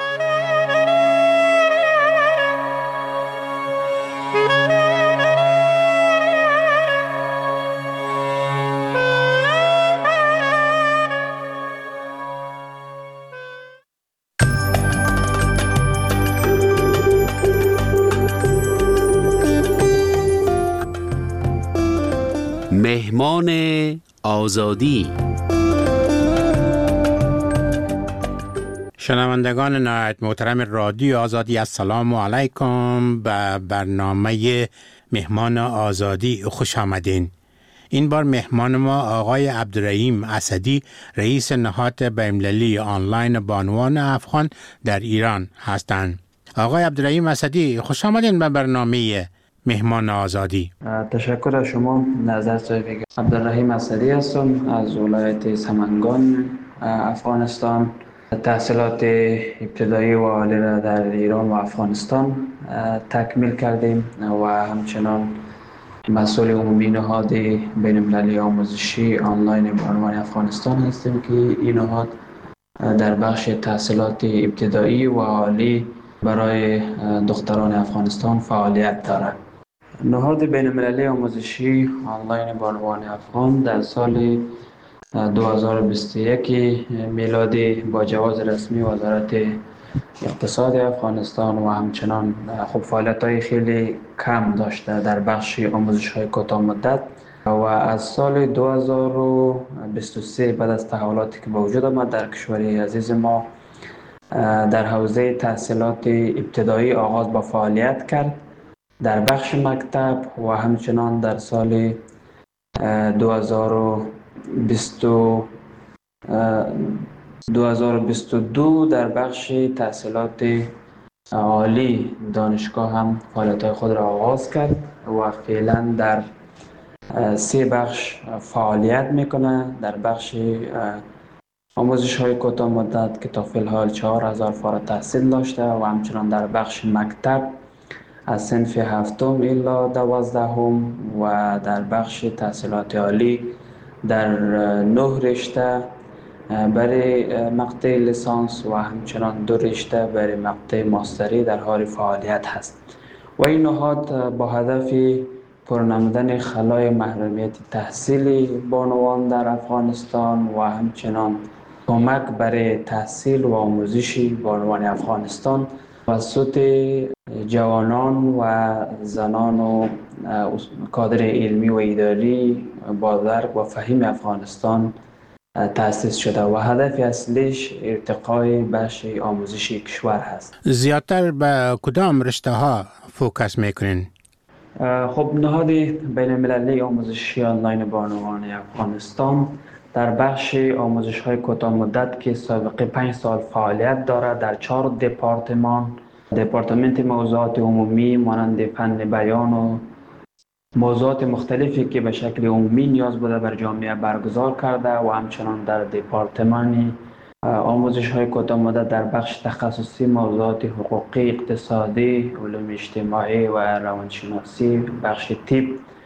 B: مهمان آزادی.
G: شنوندگان نهایت محترم رادیو آزادی، السلام علیکم. به برنامه مهمان آزادی خوش آمدین. این بار مهمان ما آقای عبدالرحیم اسدی، رئیس نهاد بین‌المللی آنلاین بانوان افغان در ایران هستند. آقای عبدالرحیم اسدی، خوش آمدین به برنامه مهمان آزادی.
H: تشکر از شما. نظر صاحب عبدالرحیم اسدی هستم از ولایت سمنگان افغانستان. تحصیلات ابتدایی و عالی را در ایران و افغانستان تکمیل کردیم و همچنان مسئول عمومی نهاد بین‌المللی آموزشی آنلاین بانوان افغانستان هستیم که این نهاد در بخش تحصیلات ابتدایی و عالی برای دختران افغانستان فعالیت دارد. نهاد بین‌المللی آموزشی آنلاین بانوان افغان در سال دو هزار و بیست و یک میلادی با جواز رسمی وزارت اقتصاد افغانستان و همچنان خب فعالیت‌های خیلی کم داشته در بخش آموزش‌های کوتاه مدت و از سال دو هزار و بیست و سه بعد از تحولاتی که به وجود آمد در کشور عزیز ما در حوزه تحصیلات ابتدایی آغاز با فعالیت کرد در بخش مکتب و همچنان در سال دو هزار و بیست و دو در بخش تحصیلات عالی دانشگاه هم فعالیت‌های خود را آغاز کرد و فعلا در سه بخش فعالیت میکنه. در بخش آموزش‌های کوتاه مدت که تا فی الحال چهار هزار فارغ التحصیل داشته و همچنان در بخش مکتب از صنف هفتم الی دوازدهم و در بخش تحصیلات عالی در نه رشته برای مقطع لیسانس و همچنان دو رشته برای مقطع ماستری در حال فعالیت هست و این نهاد با هدف پرنمودن خلای محرومیت تحصیلی بانوان در افغانستان و همچنان کمک برای تحصیل و آموزش بانوان افغانستان توسط جوانان و زنان و کادر علمی و اداری با درک و فهم افغانستان تأسیس شده و هدف اصلیش ارتقای بخش آموزشی کشور هست.
G: زیادتر به کدام رشته ها فوکس میکنین؟
H: خب نهاد بین‌المللی آموزشی آنلاین بانوان افغانستان در بخش آموزش های کوتاه مدت که سابقه پنج سال فعالیت دارد در چهار دپارتمان، دپارتمنت موضوعات عمومی مانند فن بیان و موضوعات مختلفی که به شکل عمومی نیاز بوده بر جامعه برگزار کرده و همچنان در دپارتمان آموزش های کوتاه مدت در بخش تخصصی موضوعات حقوقی، اقتصادی، علوم اجتماعی و روانشناسی، بخش طب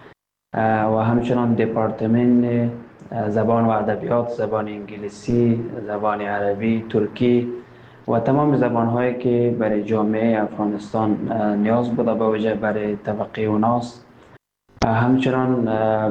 H: و همچنان دپارتمن زبان و ادبیات، زبان انگلیسی، زبان عربی، ترکی و تمام زبان هایی که برای جامعه افغانستان نیاز بوده به وجه برای طبقه اوناست. همچنان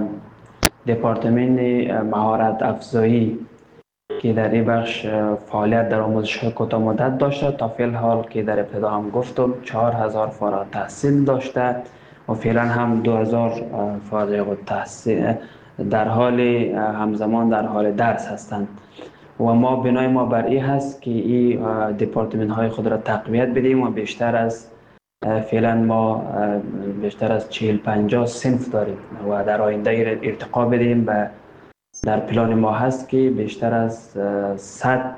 H: دپارتمن مهارت افزایی که در این بخش فعالیت در آموزش های کوتاه مدت داشته. تا فعل حال که در ابتدا هم گفتم چهار هزار فارغ تحصیل داشته و فعلا هم دو هزار فارغ التحصیل در حال همزمان در حال درس هستند و ما بنای ما بر این هست که این دپارتمن های خود را تقویت بدیم و بیشتر از فعلا ما بیشتر از چهل پنجاه صنف داریم و در آینده ارتقا بدیم و در پلان ما هست که بیشتر از صد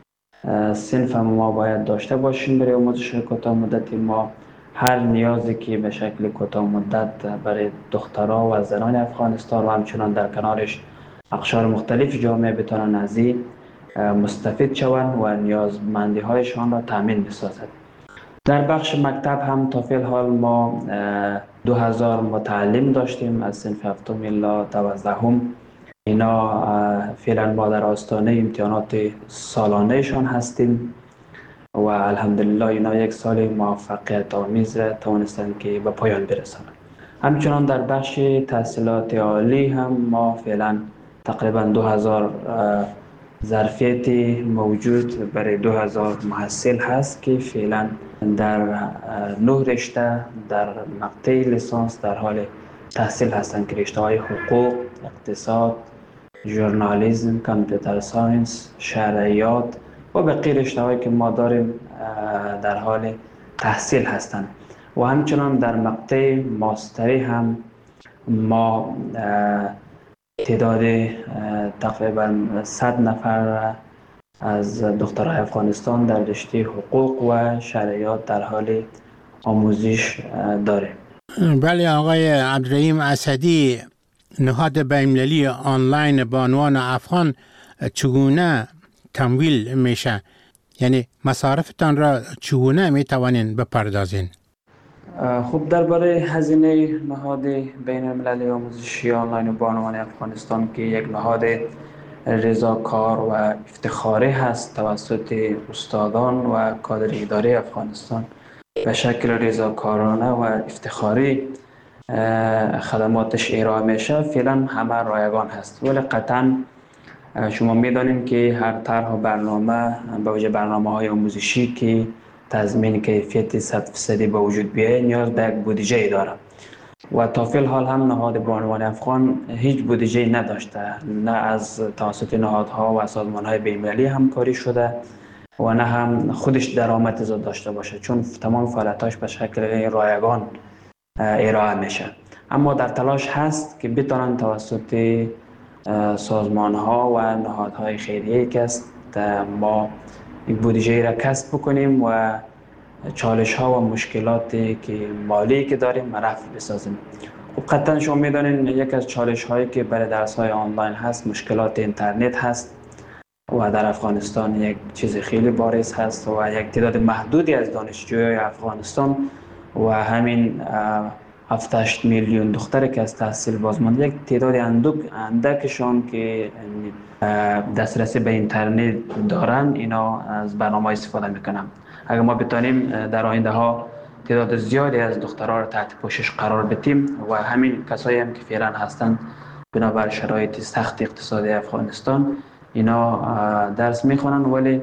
H: صنف هم ما باید داشته باشیم برای آموزش کوتاه مدتی. ما هر نیازی که به شکل کوتاه مدت برای دخترها و زنان افغانستان و همچنان در کنارش اقشار مختلف جامعه بتونن از این مستفید شوند و نیازمندی هایشان را تامین بسازد. در بخش مکتب هم تا فعل حال ما دو هزار متعلم داشتیم از صنف هفتم الی دوازدهم. اینا فعلا ما در آستانه امتحانات سالانهشان هستیم و الحمدلله اینا یک سال موفقیت آمیز را توانستند که به پایان برسانند. همچنان در بخش تحصیلات عالی هم ما فعلا تقریبا دو هزار ظرفیت موجود برای دو هزار محصل هست که فعلا در نه رشته در مقطع لیسانس در حال تحصیل هستند که رشته های حقوق، اقتصاد، ژورنالیسم، کامپیوتر ساینس، شرعیات و بقیه رشته هایی که ما داریم در حال تحصیل هستند. و همچنان در مقطع ماستری هم ما تعداد تقریبا صد نفر از دخترای افغانستان در رشته حقوق و شرعیات در حال آموزش داریم.
G: بله آقای عبدالرحیم اسدی، نهاد بین‌المللی آنلاین بانوان افغان چگونه تمویل میشه؟ یعنی مصارفتان را چگونه میتوانین بپردازین؟
H: خب درباره هزینه نهاد بین‌المللی آموزشی آنلاین بانوان افغانستان که یک نهاد رضاکار و افتخاری هست توسط استادان و کادر اداره افغانستان به شکل رضاکارانه و افتخاری خدماتش ارائه میشه، فعلا همه رایگان هست. ولی قطعا شما میدانید که هر طرح و برنامه به وجه برنامه های آموزشی که تضمین کیفیت صد فیصدی به وجود بیاید نیاز به یک بودجه داره و تا فعل حال هم نهاد بانوان افغان هیچ بودجه نداشته، نه از توسط نهادها و سازمانهای بین‌المللی همکاری شده و نه هم خودش درآمد زیاد داشته باشه، چون تمام فعالیتاش به شکل رایگان ارائه میشه. اما در تلاش هست که بتونن توسط سازمانها و نهادهای خیریه که است ما بودجه را کسب بکنیم و چالش ها و مشکلاتی که مالی که داریم رفع بسازیم. خب قطعا شما میدانید یک از چالش هایی که برای درس های آنلاین هست مشکلات اینترنت هست و در افغانستان یک چیز خیلی بارز هست و یک تعداد محدودی از دانشجوی افغانستان و همین هفت هشت میلیون دختری که از تحصیل بازمانده یک تعداد اندک اندکشان که دسترسی به اینترنت دارن اینا از برنامه استفاده میکنن. اگر ما بتونیم در آینده ها تعداد زیادی از دخترها را تحت پوشش قرار بدیم و همین کسایی هم که فعلا هستند بنابر شرایط سخت اقتصادی افغانستان اینا درس میخونن ولی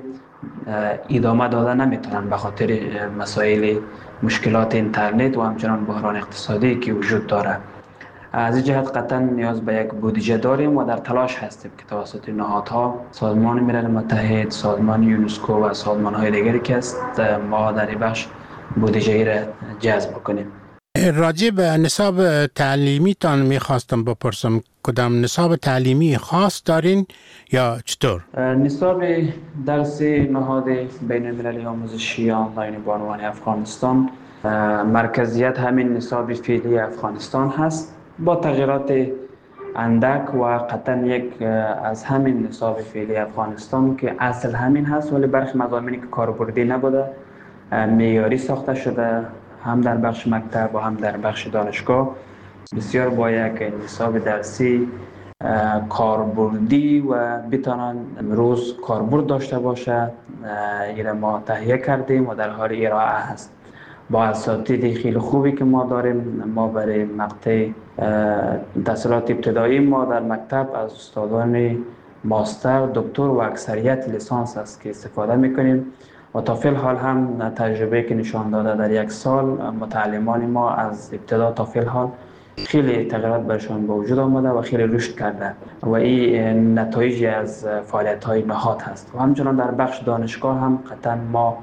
H: ادامه داده نمیتونن به خاطر مسائل مشکلات اینترنت و همچنان بحران اقتصادی که وجود داره. از این جهت قطعا نیاز به یک بودجه داریم و در تلاش هستیم که توسط نهادها، سازمان ملل متحد، سازمان یونسکو و سازمان‌های دیگری که است ما در این بخش بودجه را جذب کنیم.
G: راجع به نصاب تعلیمی تان میخواستم بپرسم، کدام نصاب تعلیمی خاص دارین یا چطور؟
H: نصاب درس نهاد بین المللی آموزشی آنلاین بانوان افغانستان مرکزیت همین نصاب فعلی افغانستان هست با تغییرات اندک و قطعا یک از همین نصاب فعلی افغانستان که اصل همین هست، ولی برخی مضامینی که کاربردی نبوده معیاری ساخته شده، هم در بخش مکتب و هم در بخش دانشگاه بسیار با یک نصاب درسی کاربردی و بتانن امروز کاربرد داشته باشه. این ما تهیه کردیم و در حال ارائه هست با اساتید خیلی خوبی که ما داریم. ما برای مقطع تحصیلات ابتدایی ما در مکتب از استادان ماستر، دکتر و اکثریت لیسانس است که استفاده میکنیم و تا فعل حال هم تجربه که نشان داده در یک سال متعلمان ما از ابتدا تا فعل حال خیلی تغییرات برشان به وجود آمده و خیلی رشد کرده و این نتایجی از فعالیت های نهاد هست. و همچنان در بخش دانشگاه هم قطعا ما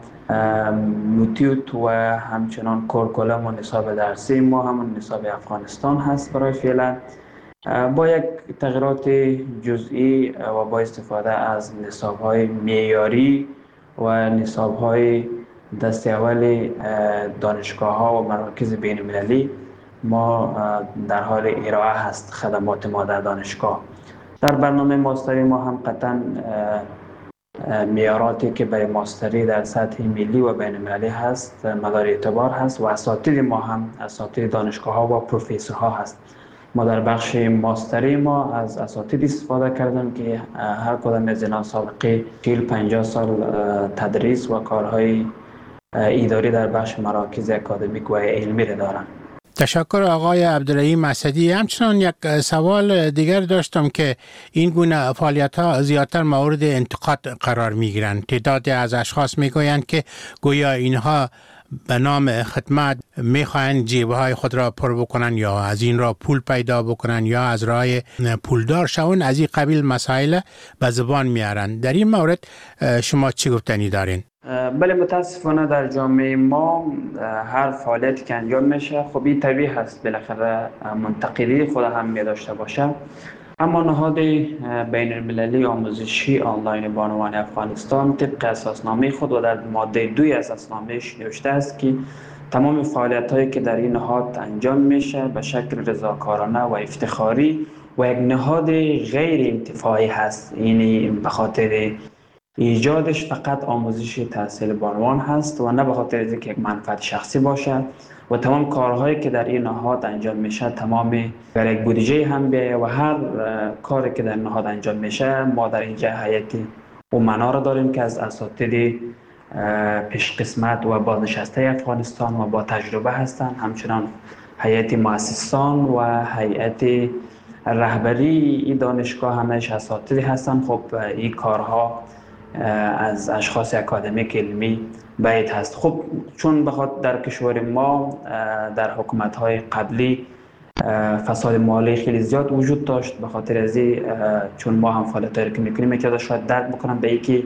H: موتیوت و همچنان کورکولم و نصاب درسی ما همون نصاب افغانستان هست برای فعلا، با یک تغییرات جزئی و با استفاده از نصاب های معیاری و نصاب های دست اول دانشگاه ها و مراکز بین المللی ما در حال ارائه هست خدمات ما در دانشگاه. در برنامه ماستری ما هم قطعا معیاراتی که برای ماستری در سطح ملی و بین المللی هست مدار اعتبار هست و اساتید ما هم اساتید دانشگاه ها و پروفسورها هست. ما در بخش ماستری ما از اساتید استفاده کردیم که هر کدام از اینا سابقه چهل پنجاه سال تدریس و کارهای اداری در بخش مراکز اکادمیک و علمی را دارند.
G: تشکر آقای عبدالرحیم اسدی. همچنان یک سوال دیگر داشتم که این گونه فعالیت‌ها زیادتر مورد انتقاد قرار می‌گیرند. تعدادی از اشخاص می‌گویند که گویا اینها به نام خدمت می‌خواهند جیب‌های خود را پر بکنن یا از این را پول پیدا بکنن یا از راه پولدار شون، از این قبیل مسائل به زبان میارند. در این مورد شما چی گفتنی دارین؟
H: بله، متاسفانه در جامعه ما هر فعالیتی که انجام میشه خب این طبیعی هست بالاخره منتقدی خود هم می داشته باشه، اما نهاد بین المللی آموزشی آنلاین بانوان افغانستان طبق اساسنامه خود و در ماده دوی اساسنامه‌اش نوشته است که تمام فعالیت هایی که در این نهاد انجام میشه به شکل رضاکارانه و افتخاری و یک نهاد غیر انتفاعی هست. یعنی به خاطر ایجادش فقط آموزش تحصیل بانوان هست و نه به خاطر اینکه یک منفعت شخصی باشه و تمام کارهایی که در این نهاد انجام میشه تمام در یک بودجه هم بیایه و هر کاری که در نهاد انجام میشه ما در اینجا هیئت امنا را داریم که از اساتید پیش قسمت و بازنشسته افغانستان و با تجربه هستند، همچنان هیئت مؤسسان و هیئت رهبری این دانشگاه همش اساتید هستند. خب این کارها از اشخاص اکادمیک علمی بعید هست. خب چون بخاطر در کشور ما در حکومت‌های قبلی فساد مالی خیلی زیاد وجود داشت، به خاطر از چون ما هم فعالیتایی که میکنیم که شاید درک بکنم به اینکه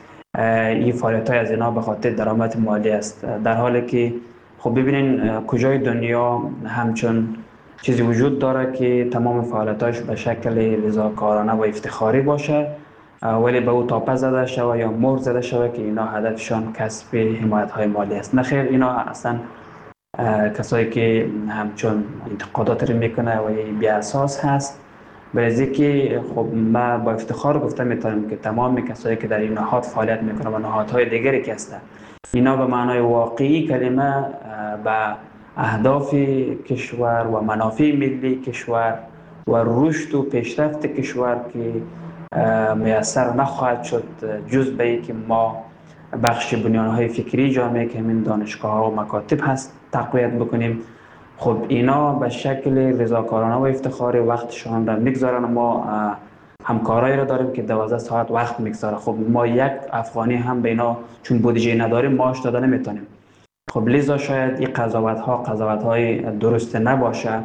H: این فعالیت‌های از اینا به خاطر درآمد مالی است، در حالی که خب ببینین کجای دنیا همچون چیزی وجود داره که تمام فعالیتاش به شکل رضاکارانه و افتخاری باشه ولی به او تاپه زده شود یا مهر زده شود که اینا هدفشان کسب حمایت های مالی است. نخیر، اینا اصلا کسایی که همچون انتقادات رو میکنه و بی اساس هست. برای که خب ما با افتخار گفته میتونم که تمام کسایی که در این نهاد فعالیت میکنه و نهادهای دیگری که هستند اینا به معنای واقعی کلمه به اهداف کشور و منافع ملی کشور و رشد و پیشرفت کشور که میسر نخواهد شد جز به ای که ما بخش بنیانهای فکری جامعه که همین دانشگاه ها و مکاتب هست تقویت بکنیم. خب اینا به شکل رضاکارانه و افتخاری وقتشان را میگذارن. ما همکارایی را داریم که دوازده ساعت وقت میگذاره. خب ما یک افغانی هم به اینا چون بودجه نداریم معاش داده نمیتونیم. خب لذا شاید این قضاوت ها قضاوت های درست نباشه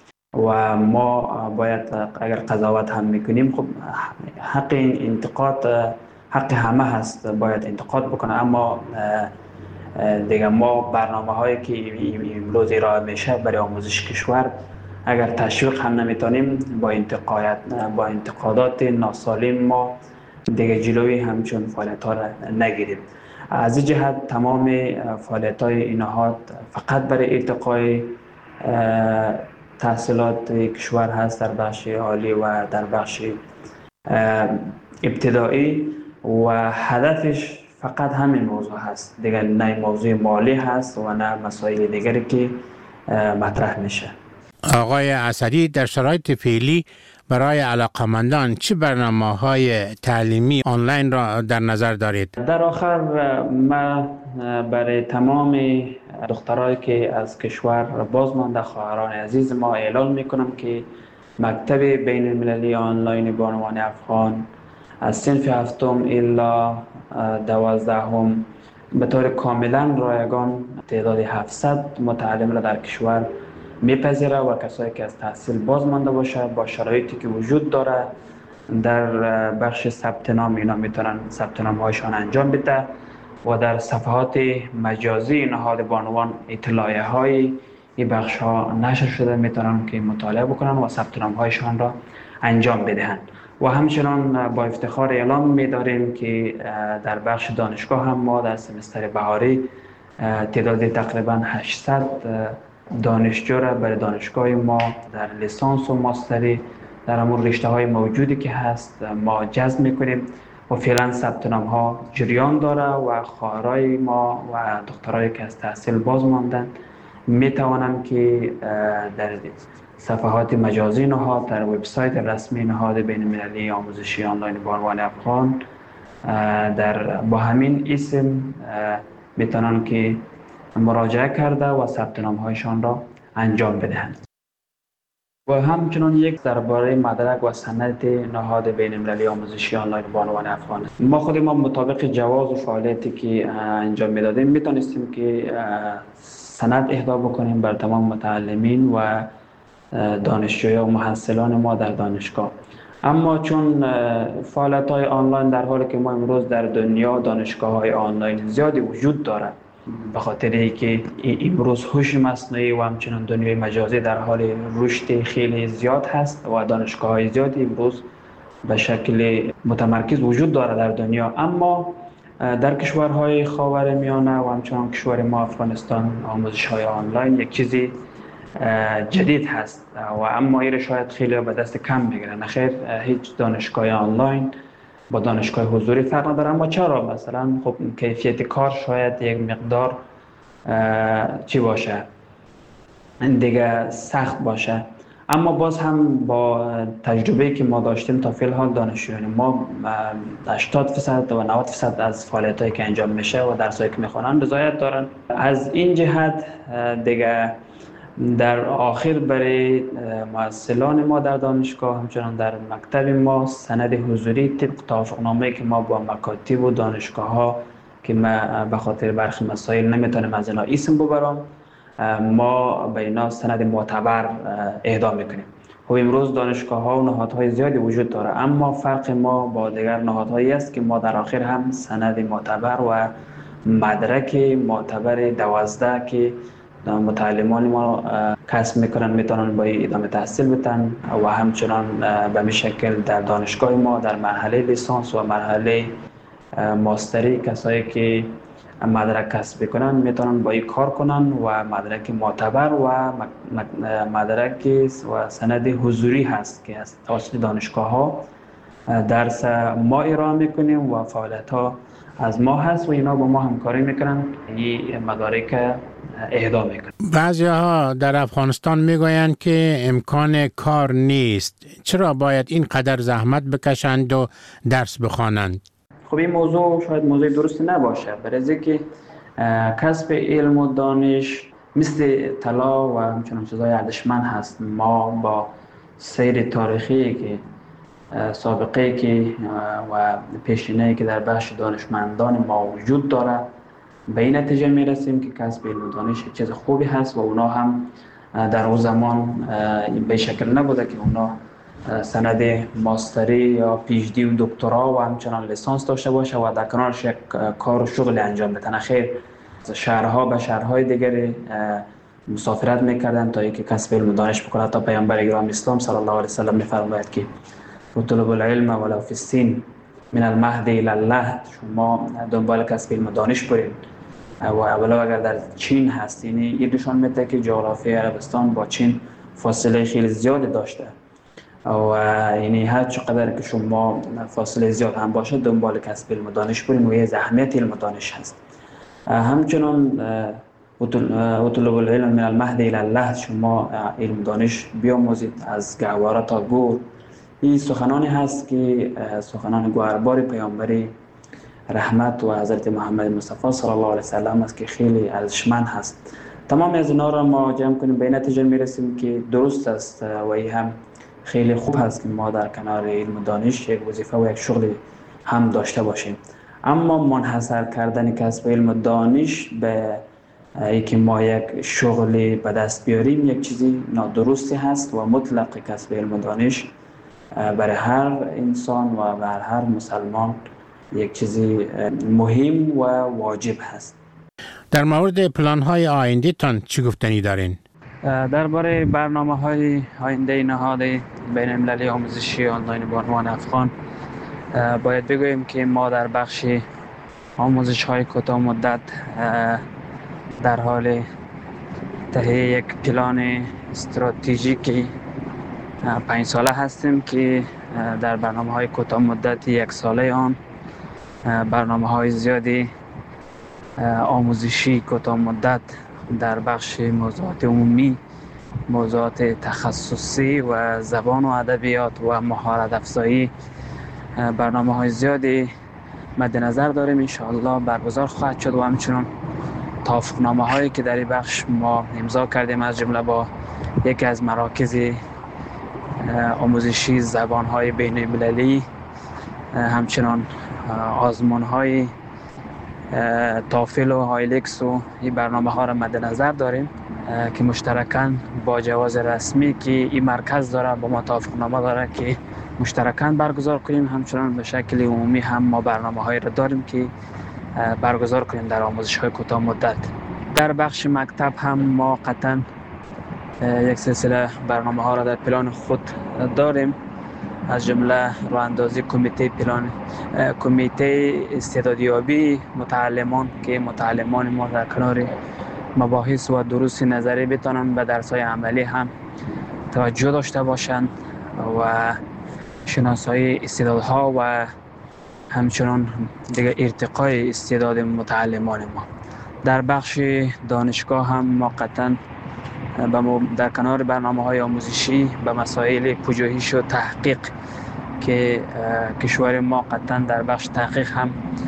H: و ما باید اگر قضاوت هم میکنیم خب حق این انتقاد حق همه هست، باید انتقاد بکنه، اما دیگه ما برنامه هایی که امروز ارائه میشه برای آموزش کشور اگر تشویق هم نمیتونیم با انتقادات با انتقادات ناسالم ما دیگه جلوی همچون فعالیت ها را نگیریم. از این جهت تمام فعالیت های این نهاد فقط برای ارتقای تحصیلات کشور هست در بخش عالی و در بخش ابتدایی و هدفش فقط همین موضوع هست دیگر، نه موضوع مالی هست و نه مسائل دیگری که مطرح میشه.
G: آقای اسدی، در شرایط فعلی برای علاقمندان چه برنامه‌های تعلیمی آنلاین را در نظر دارید؟ در
H: آخر ما برای تمام دخترایی که از کشور بازمانده، خواهران عزیز ما، اعلان میکنم که مکتب بین المللی آنلاین بانوان افغان از صنف هفتم الی دوازدهم به طور کاملا رایگان تعداد هفتصد متعلم را در کشور میپذیره و کسایی که از تحصیل باز مانده باشه با شرایطی که وجود داره در بخش ثبت نام اینا میتونن ثبت نام هایشان انجام بده و در صفحات مجازی نهاد بانوان اطلاعیه های این بخش ها نشر شده میتونن که مطالعه بکنن و ثبت نام هایشان را انجام بدهند. و همچنان با افتخار اعلام می‌داریم که در بخش دانشگاه هم ما در سمستر بهاری تعداد تقریبا هشتصد دانشجو را برای دانشگاه ما در لیسانس و ماستری در همون رشته های موجودی که هست ما جذب میکنیم و فعلا ثبت نام ها جریان داره و خواهرای ما و دخترایی که از تحصیل باز ماندن میتوانند که در صفحات مجازی نهاد، در وبسایت رسمی نهاد بین المللی آموزشی آنلاین بانوان افغان در با همین اسم میتونن که مراجعه کرده و ثبت نام هایشان را انجام بدهند. و همچنان یک درباره مدرک و سند نهاد بین المللی آموزشی آنلاین بانوان افغان، ما خود ما مطابق جواز و فعالیتی که انجام میدادیم میتونستیم که سند اهدا بکنیم بر تمام متعلمین و دانشجویان و محصلان ما در دانشگاه. اما چون فعالیت های آنلاین در حالی که ما امروز در دنیا دانشگاه های آنلاین زیادی وجود دارد، به خاطر اینکه امروز هوش مصنوعی و همچنان دنیای مجازی در حال رشد خیلی زیاد هست و دانشگاه های زیادی امروز به شکل متمرکز وجود دارد در دنیا، اما در کشورهای خاورمیانه و همچنان کشور ما افغانستان آموزش های آنلاین یک چیزی جدید هست و اما این شاید خیلی به دست کم بگیرن. خیر، هیچ دانشگاه آنلاین با دانشگاه حضوری فرق نداره، اما چرا؟ مثلا خب کیفیت کار شاید یک مقدار چی باشه دیگه سخت باشه، اما باز هم با تجربه‌ای که ما داشتیم تا فعل حال دانشجویان ما هشتاد درصد و نود درصد از فعالیتایی که انجام میشه و درسایی که میخوانن رضایت دارن. از این جهت دیگه در آخر برای محصلان ما در دانشگاه همچنان در مکتب ما سند حضوری طبق توافقنامه‌ای که ما با مکاتب و دانشگاه ها که ما به خاطر برخی مسائل نمیتونیم از اینا اسم ببرم، ما به اینا سند معتبر اهدا میکنیم. خب امروز دانشگاه ها و نهادهای زیادی وجود داره، اما فرق ما با دیگر نهادهایی است که ما در آخر هم سند معتبر و مدرک معتبر دوازده که متعلمان ما کسب میکنن میتونن با ادامه تحصیل بتن و همچنان به می شکل در دانشگاه ما در مرحله لیسانس و مرحله ماستری کسایی که مدرک کسب کنن میتونن با این کار کنن و مدرک معتبر و مدرک و سند حضوری هست که از توسط دانشگاه ها درس ما ارائه میکنیم و فعالیت ها از ما هست و اینا با ما همکاری میکنن این مدارک اهدا میکنن.
G: بعضی ها در افغانستان میگویند که امکان کار نیست، چرا باید این قدر زحمت بکشند و درس بخوانند؟
H: خب این موضوع شاید موضوع درست نباشه، برای که کسب علم و دانش مثل طلا و همچنان چیزهای ارزشمند هست. ما با سیر تاریخی که سابقه که و پیشینه‌ای که در بخش دانشمندان ما وجود داره به این نتیجه میرسیم که کسب علم و دانش چیز خوبی هست و اونا هم در اون زمان به شکل نبوده که اونا سند ماستری یا پیش دی و دکترا و همچنان لیسانس داشته باشه و در کنارش یک کار و شغل انجام بدن. خیر، شهرها به شهرهای دیگری مسافرت میکردن تا اینکه کسب علم و دانش بکنه. تا پیامبر گرامی اسلام صلی الله علیه و سلم میفرماید که اطلبوا العلم ولو فی الصین من المهد الی اللحد، شما دنبال کسب علم و دانش برید و اولا اگر در چین هست. یعنی این نشان میده که جغرافی عربستان با چین فاصله خیلی زیادی داشته و یعنی هر چقدر که شما فاصله زیاد هم باشه دنبال کسب علم و دانش برین و یه اهمیت علم و دانش هست. همچنان اطلب العلم من المهد الی اللحد، شما علم دانش بیاموزید از گهواره تا گور. این سخنانی هست که سخنان گوهربار پیامبری رحمت و حضرت محمد مصطفی صلی الله علیه و سلم است که خیلی ارزشمند هست. تمام از اینا را ما جمع کنیم به نتیجه میرسیم که درست است و این هم خیلی خوب هست که ما در کنار علم و دانش یک وظیفه و یک شغل هم داشته باشیم. اما منحصر کردن کسب علم و دانش به اینکه ما یک شغلی به دست بیاریم یک چیزی نادرستی هست و مطلق کسب علم و دانش برای هر انسان و برای هر مسلمان یک چیزی مهم و واجب هست.
G: در مورد پلان های آینده تان چی گفتنی دارین؟
H: درباره برنامه های آینده نهاد بین المللی آموزشی آنلاین بانوان افغان باید بگوییم که ما در بخش آموزش های کوتاه مدت در حال تهیه یک پلان استراتژیکی پنج ساله هستیم که در برنامه های کوتاه مدت یک ساله آن برنامه های زیادی آموزشی کوتاه مدت در بخش موضوعات عمومی، موضوعات تخصصی و زبان و ادبیات و مهارت افزایی برنامه های زیادی مد نظر داریم. ان شاء الله برگزار خواهد شد و همچنین توافقنامه هایی که در این بخش ما امضا کردیم از جمله با یکی از مراکز آموزشی زبان های بین المللی، همچنان آزمون های تافل و هایلکس و این برنامه ها را مد نظر داریم که مشترکاً با جواز رسمی که این مرکز داره با ما توافقنامه داره که مشترکاً برگزار کنیم. همچنان به شکل عمومی هم ما برنامه هایی را داریم که برگزار کنیم در آموزش های کوتاه مدت. در بخش مکتب هم ما قطعاً یک سلسله برنامه ها را در پلان خود داریم، از جمله راه اندازی کمیته پلان کمیته استعدادیابی متعلمان که متعلمان ما در کنار مباحث و دروس نظری بتونن به درس‌های عملی هم توجه داشته باشند و شناسایی استعدادها و همچنان دیگه ارتقای استعداد متعلمان ما. در بخش دانشگاه هم ما قطعاً در کنار برنامه‌های آموزشی به مسائل پژوهش و تحقیق که کشور ما قطعاً در بخش تحقیق هم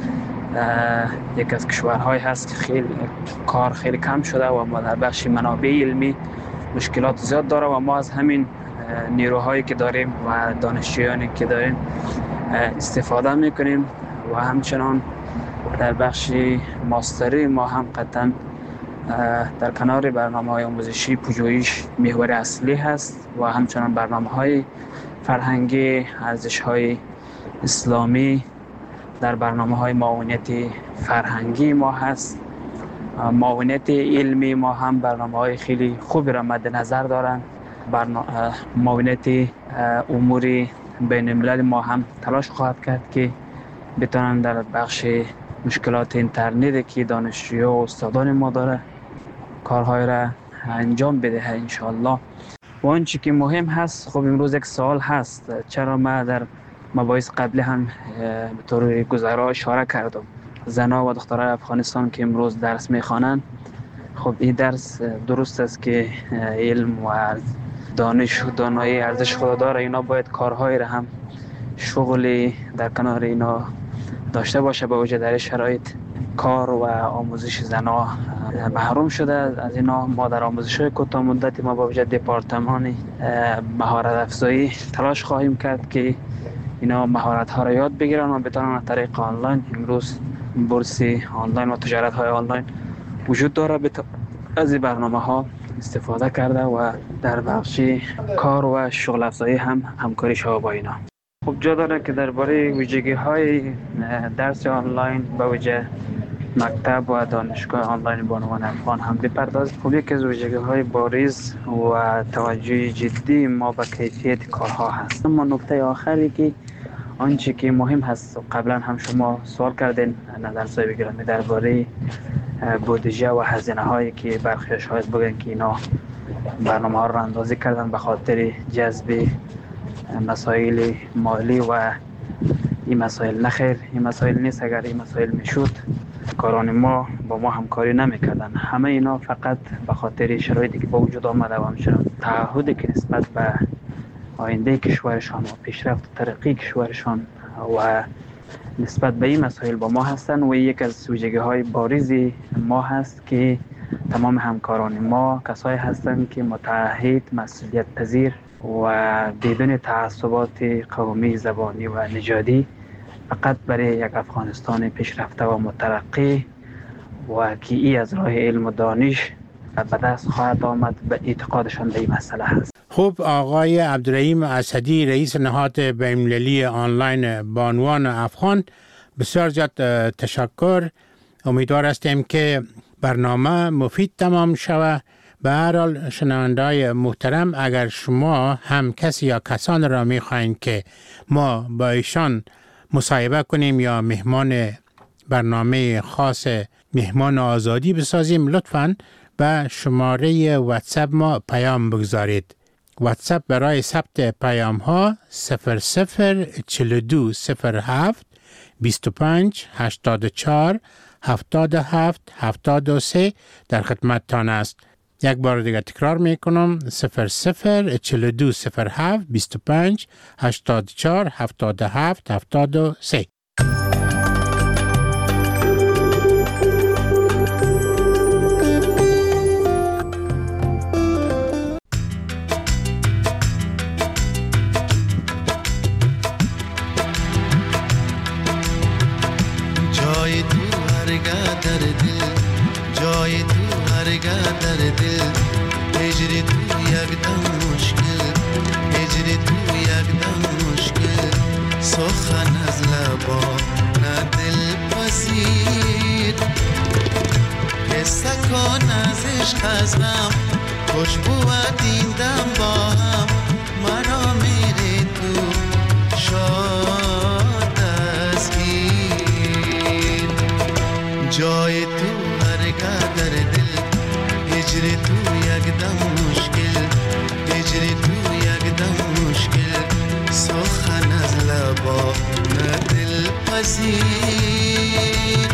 H: یک از کشورهای هست که خیلی کار خیلی کم شده و ما در بخش منابع علمی مشکلات زیاد داره و ما از همین نیروهایی که داریم و دانشجویانی که داریم استفاده میکنیم و همچنان در بخش ماستری ما هم قطعاً در کنار برنامه‌های آموزشی پژوهش محور اصلی هست و همچنان برنامه‌های فرهنگی، ارزش‌های اسلامی در برنامه‌های معاونت فرهنگی ما هست. معاونت علمی ما هم برنامه‌های خیلی خوبی را مد نظر دارند. برنامه معاونت امور بین الملل ما هم تلاش خواهد کرد که بتونن در بخش مشکلات اینترنت که دانشجویان و استادان ما داره کارهای را انجام بده ان شاء الله. و آنچه که مهم هست، خب امروز یک سوال هست، چرا ما در مباحث قبلی هم به طور گذرا اشاره کردم زنها و دخترای افغانستان که امروز درس میخوانند. خب این درس درست است که علم و دانش و دانایی ارزش خود داره، اینا باید کارهای را هم شغلی در کنار اینا داشته باشه. با وجه در شرایط کار و آموزش زنها محروم شده از اینا. ما در آموزش کوتاه مدت ما با وجه دپارتمان مهارت افزایی تلاش خواهیم کرد که اینا مهارت ها را یاد بگیرن و بتونن از طریق آنلاین، امروز بورس آنلاین و تجارت های آنلاین وجود داره، از این برنامه ها استفاده کرده و در بخش کار و شغل افزایی هم همکاری شود با اینا. خب جا داره که درباره ویژگی های درس آنلاین با وجه مکتب و دانشگاه آنلاین بانوان افغان هم بپردازیم. خب یکی از ویژگی های بارز و توجه جدی ما به کیفیت کارها هست. اما نکته آخری که آنچه که مهم هست، قبلا هم شما سوال کردین نظر صاحب گرامی درباره بودجه و هزینه هایی که برخی شاید بگن که اینا برنامه ها را اندازی کردن به خاطر جذب مسائل مالی و این مسائل. نخیر، این مسائل نیست. اگر این مسائل میشد کاران ما با ما همکاری نمیکردن. همه اینا فقط به خاطر شرایطی که با وجود آمده و همچنان تعهدی که نسبت به آینده کشورشان و پیشرفت و ترقی کشورشان و نسبت به این مسائل با ما هستند و یک از ویژگی های بارز ما هست که تمام همکاران ما کسایی هستند که متعهد، مسئولیت پذیر و بدون تعصبات قومی، زبانی و نژادی فقط برای یک افغانستان پیشرفته و مترقی و که ای از راه علم و دانش به دست خواهد آمد به اعتقادشان به این مسئله هست.
G: خب آقای عبدالرحیم اسدی، رئیس نهاد بین‌المللی آنلاین بانوان افغان، بسیار زیاد تشکر. امیدوار هستیم که برنامه مفید تمام شود. به هر حال شنونده‌های محترم، اگر شما هم کسی یا کسان را می‌خواهید که ما با ایشان مصاحبه کنیم یا مهمان برنامه خاص مهمان آزادی بسازیم، لطفاً به شماره واتساپ ما پیام بگذارید. واتساپ برای ثبت پیام ها صفر صفر چهل و دو صفر هفت بیست و پنج هشتاد و چهار هفتاد و هفت هفتاد و سه در خدمتتان است. یک بار دیگر تکرار میکنم: صفر صفر چهل و دو صفر هفت بیست و پنج هشتاد و چهار هفتاد و هفت هفتاد و سه.
I: جای تو هرگاه در دل، جای تو هرگاه در دل، هجری تو یک دم مشکل، هجری تو یک دم مشکل، سخن از لبا نه دل پذیر، قصه کن از عشق از غم، خوشبو این دم با هم، مرا میری تو شاد از گیر. جای تو هرگاه در دل، هجری تو یک دم مشکل، هجری تو یک دم مشکل، سخن از لبا نه دل پذیر.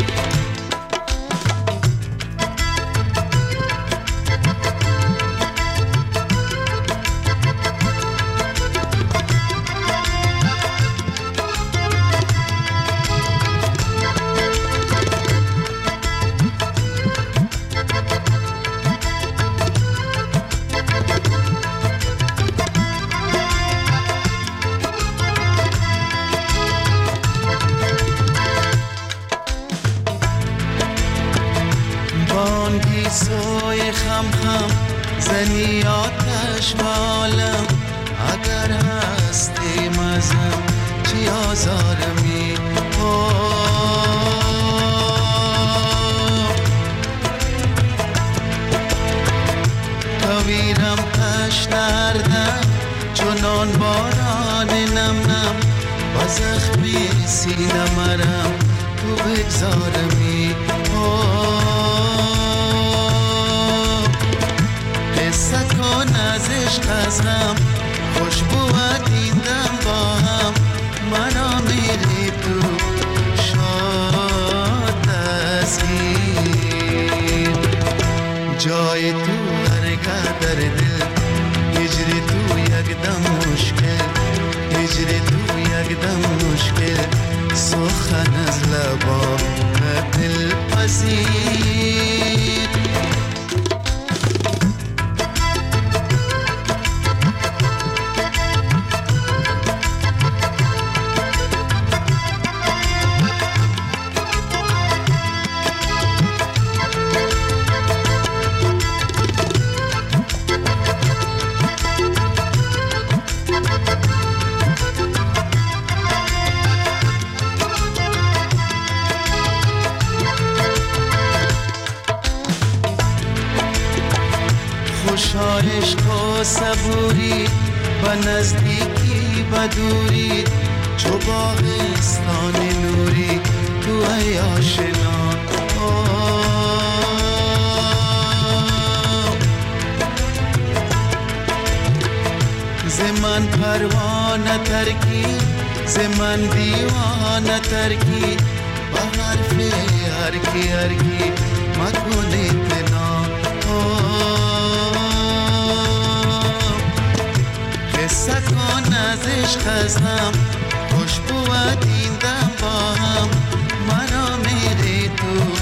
I: بانگی سوی خم خم زنی آتش و عالم، اگر هستی مزم چی آزارمی تویرم پش نردم چونان باران نم نم، با زخمی سینه مرم تو بگذارمی قصه کن از عشق از غم، خوشبوت این دم با هم، مرا میری تو شاد از گیر. جای تو هرگاه در دل، هجری تو یک دم مشکل، هجری تو یک دم مشکل، سخن از لبا نه دل پذیر. خوشا عشق و صبوری، با نزدیکی با دوری، چو باغستان نوری تو ای آشنا. زمن پروانه ترکی زمن دیوانه ترکی با حرف هرکی هرکی مکنه تنا قصه کن از عشق ازم خوشبو و دیندم با هم مرا میری تو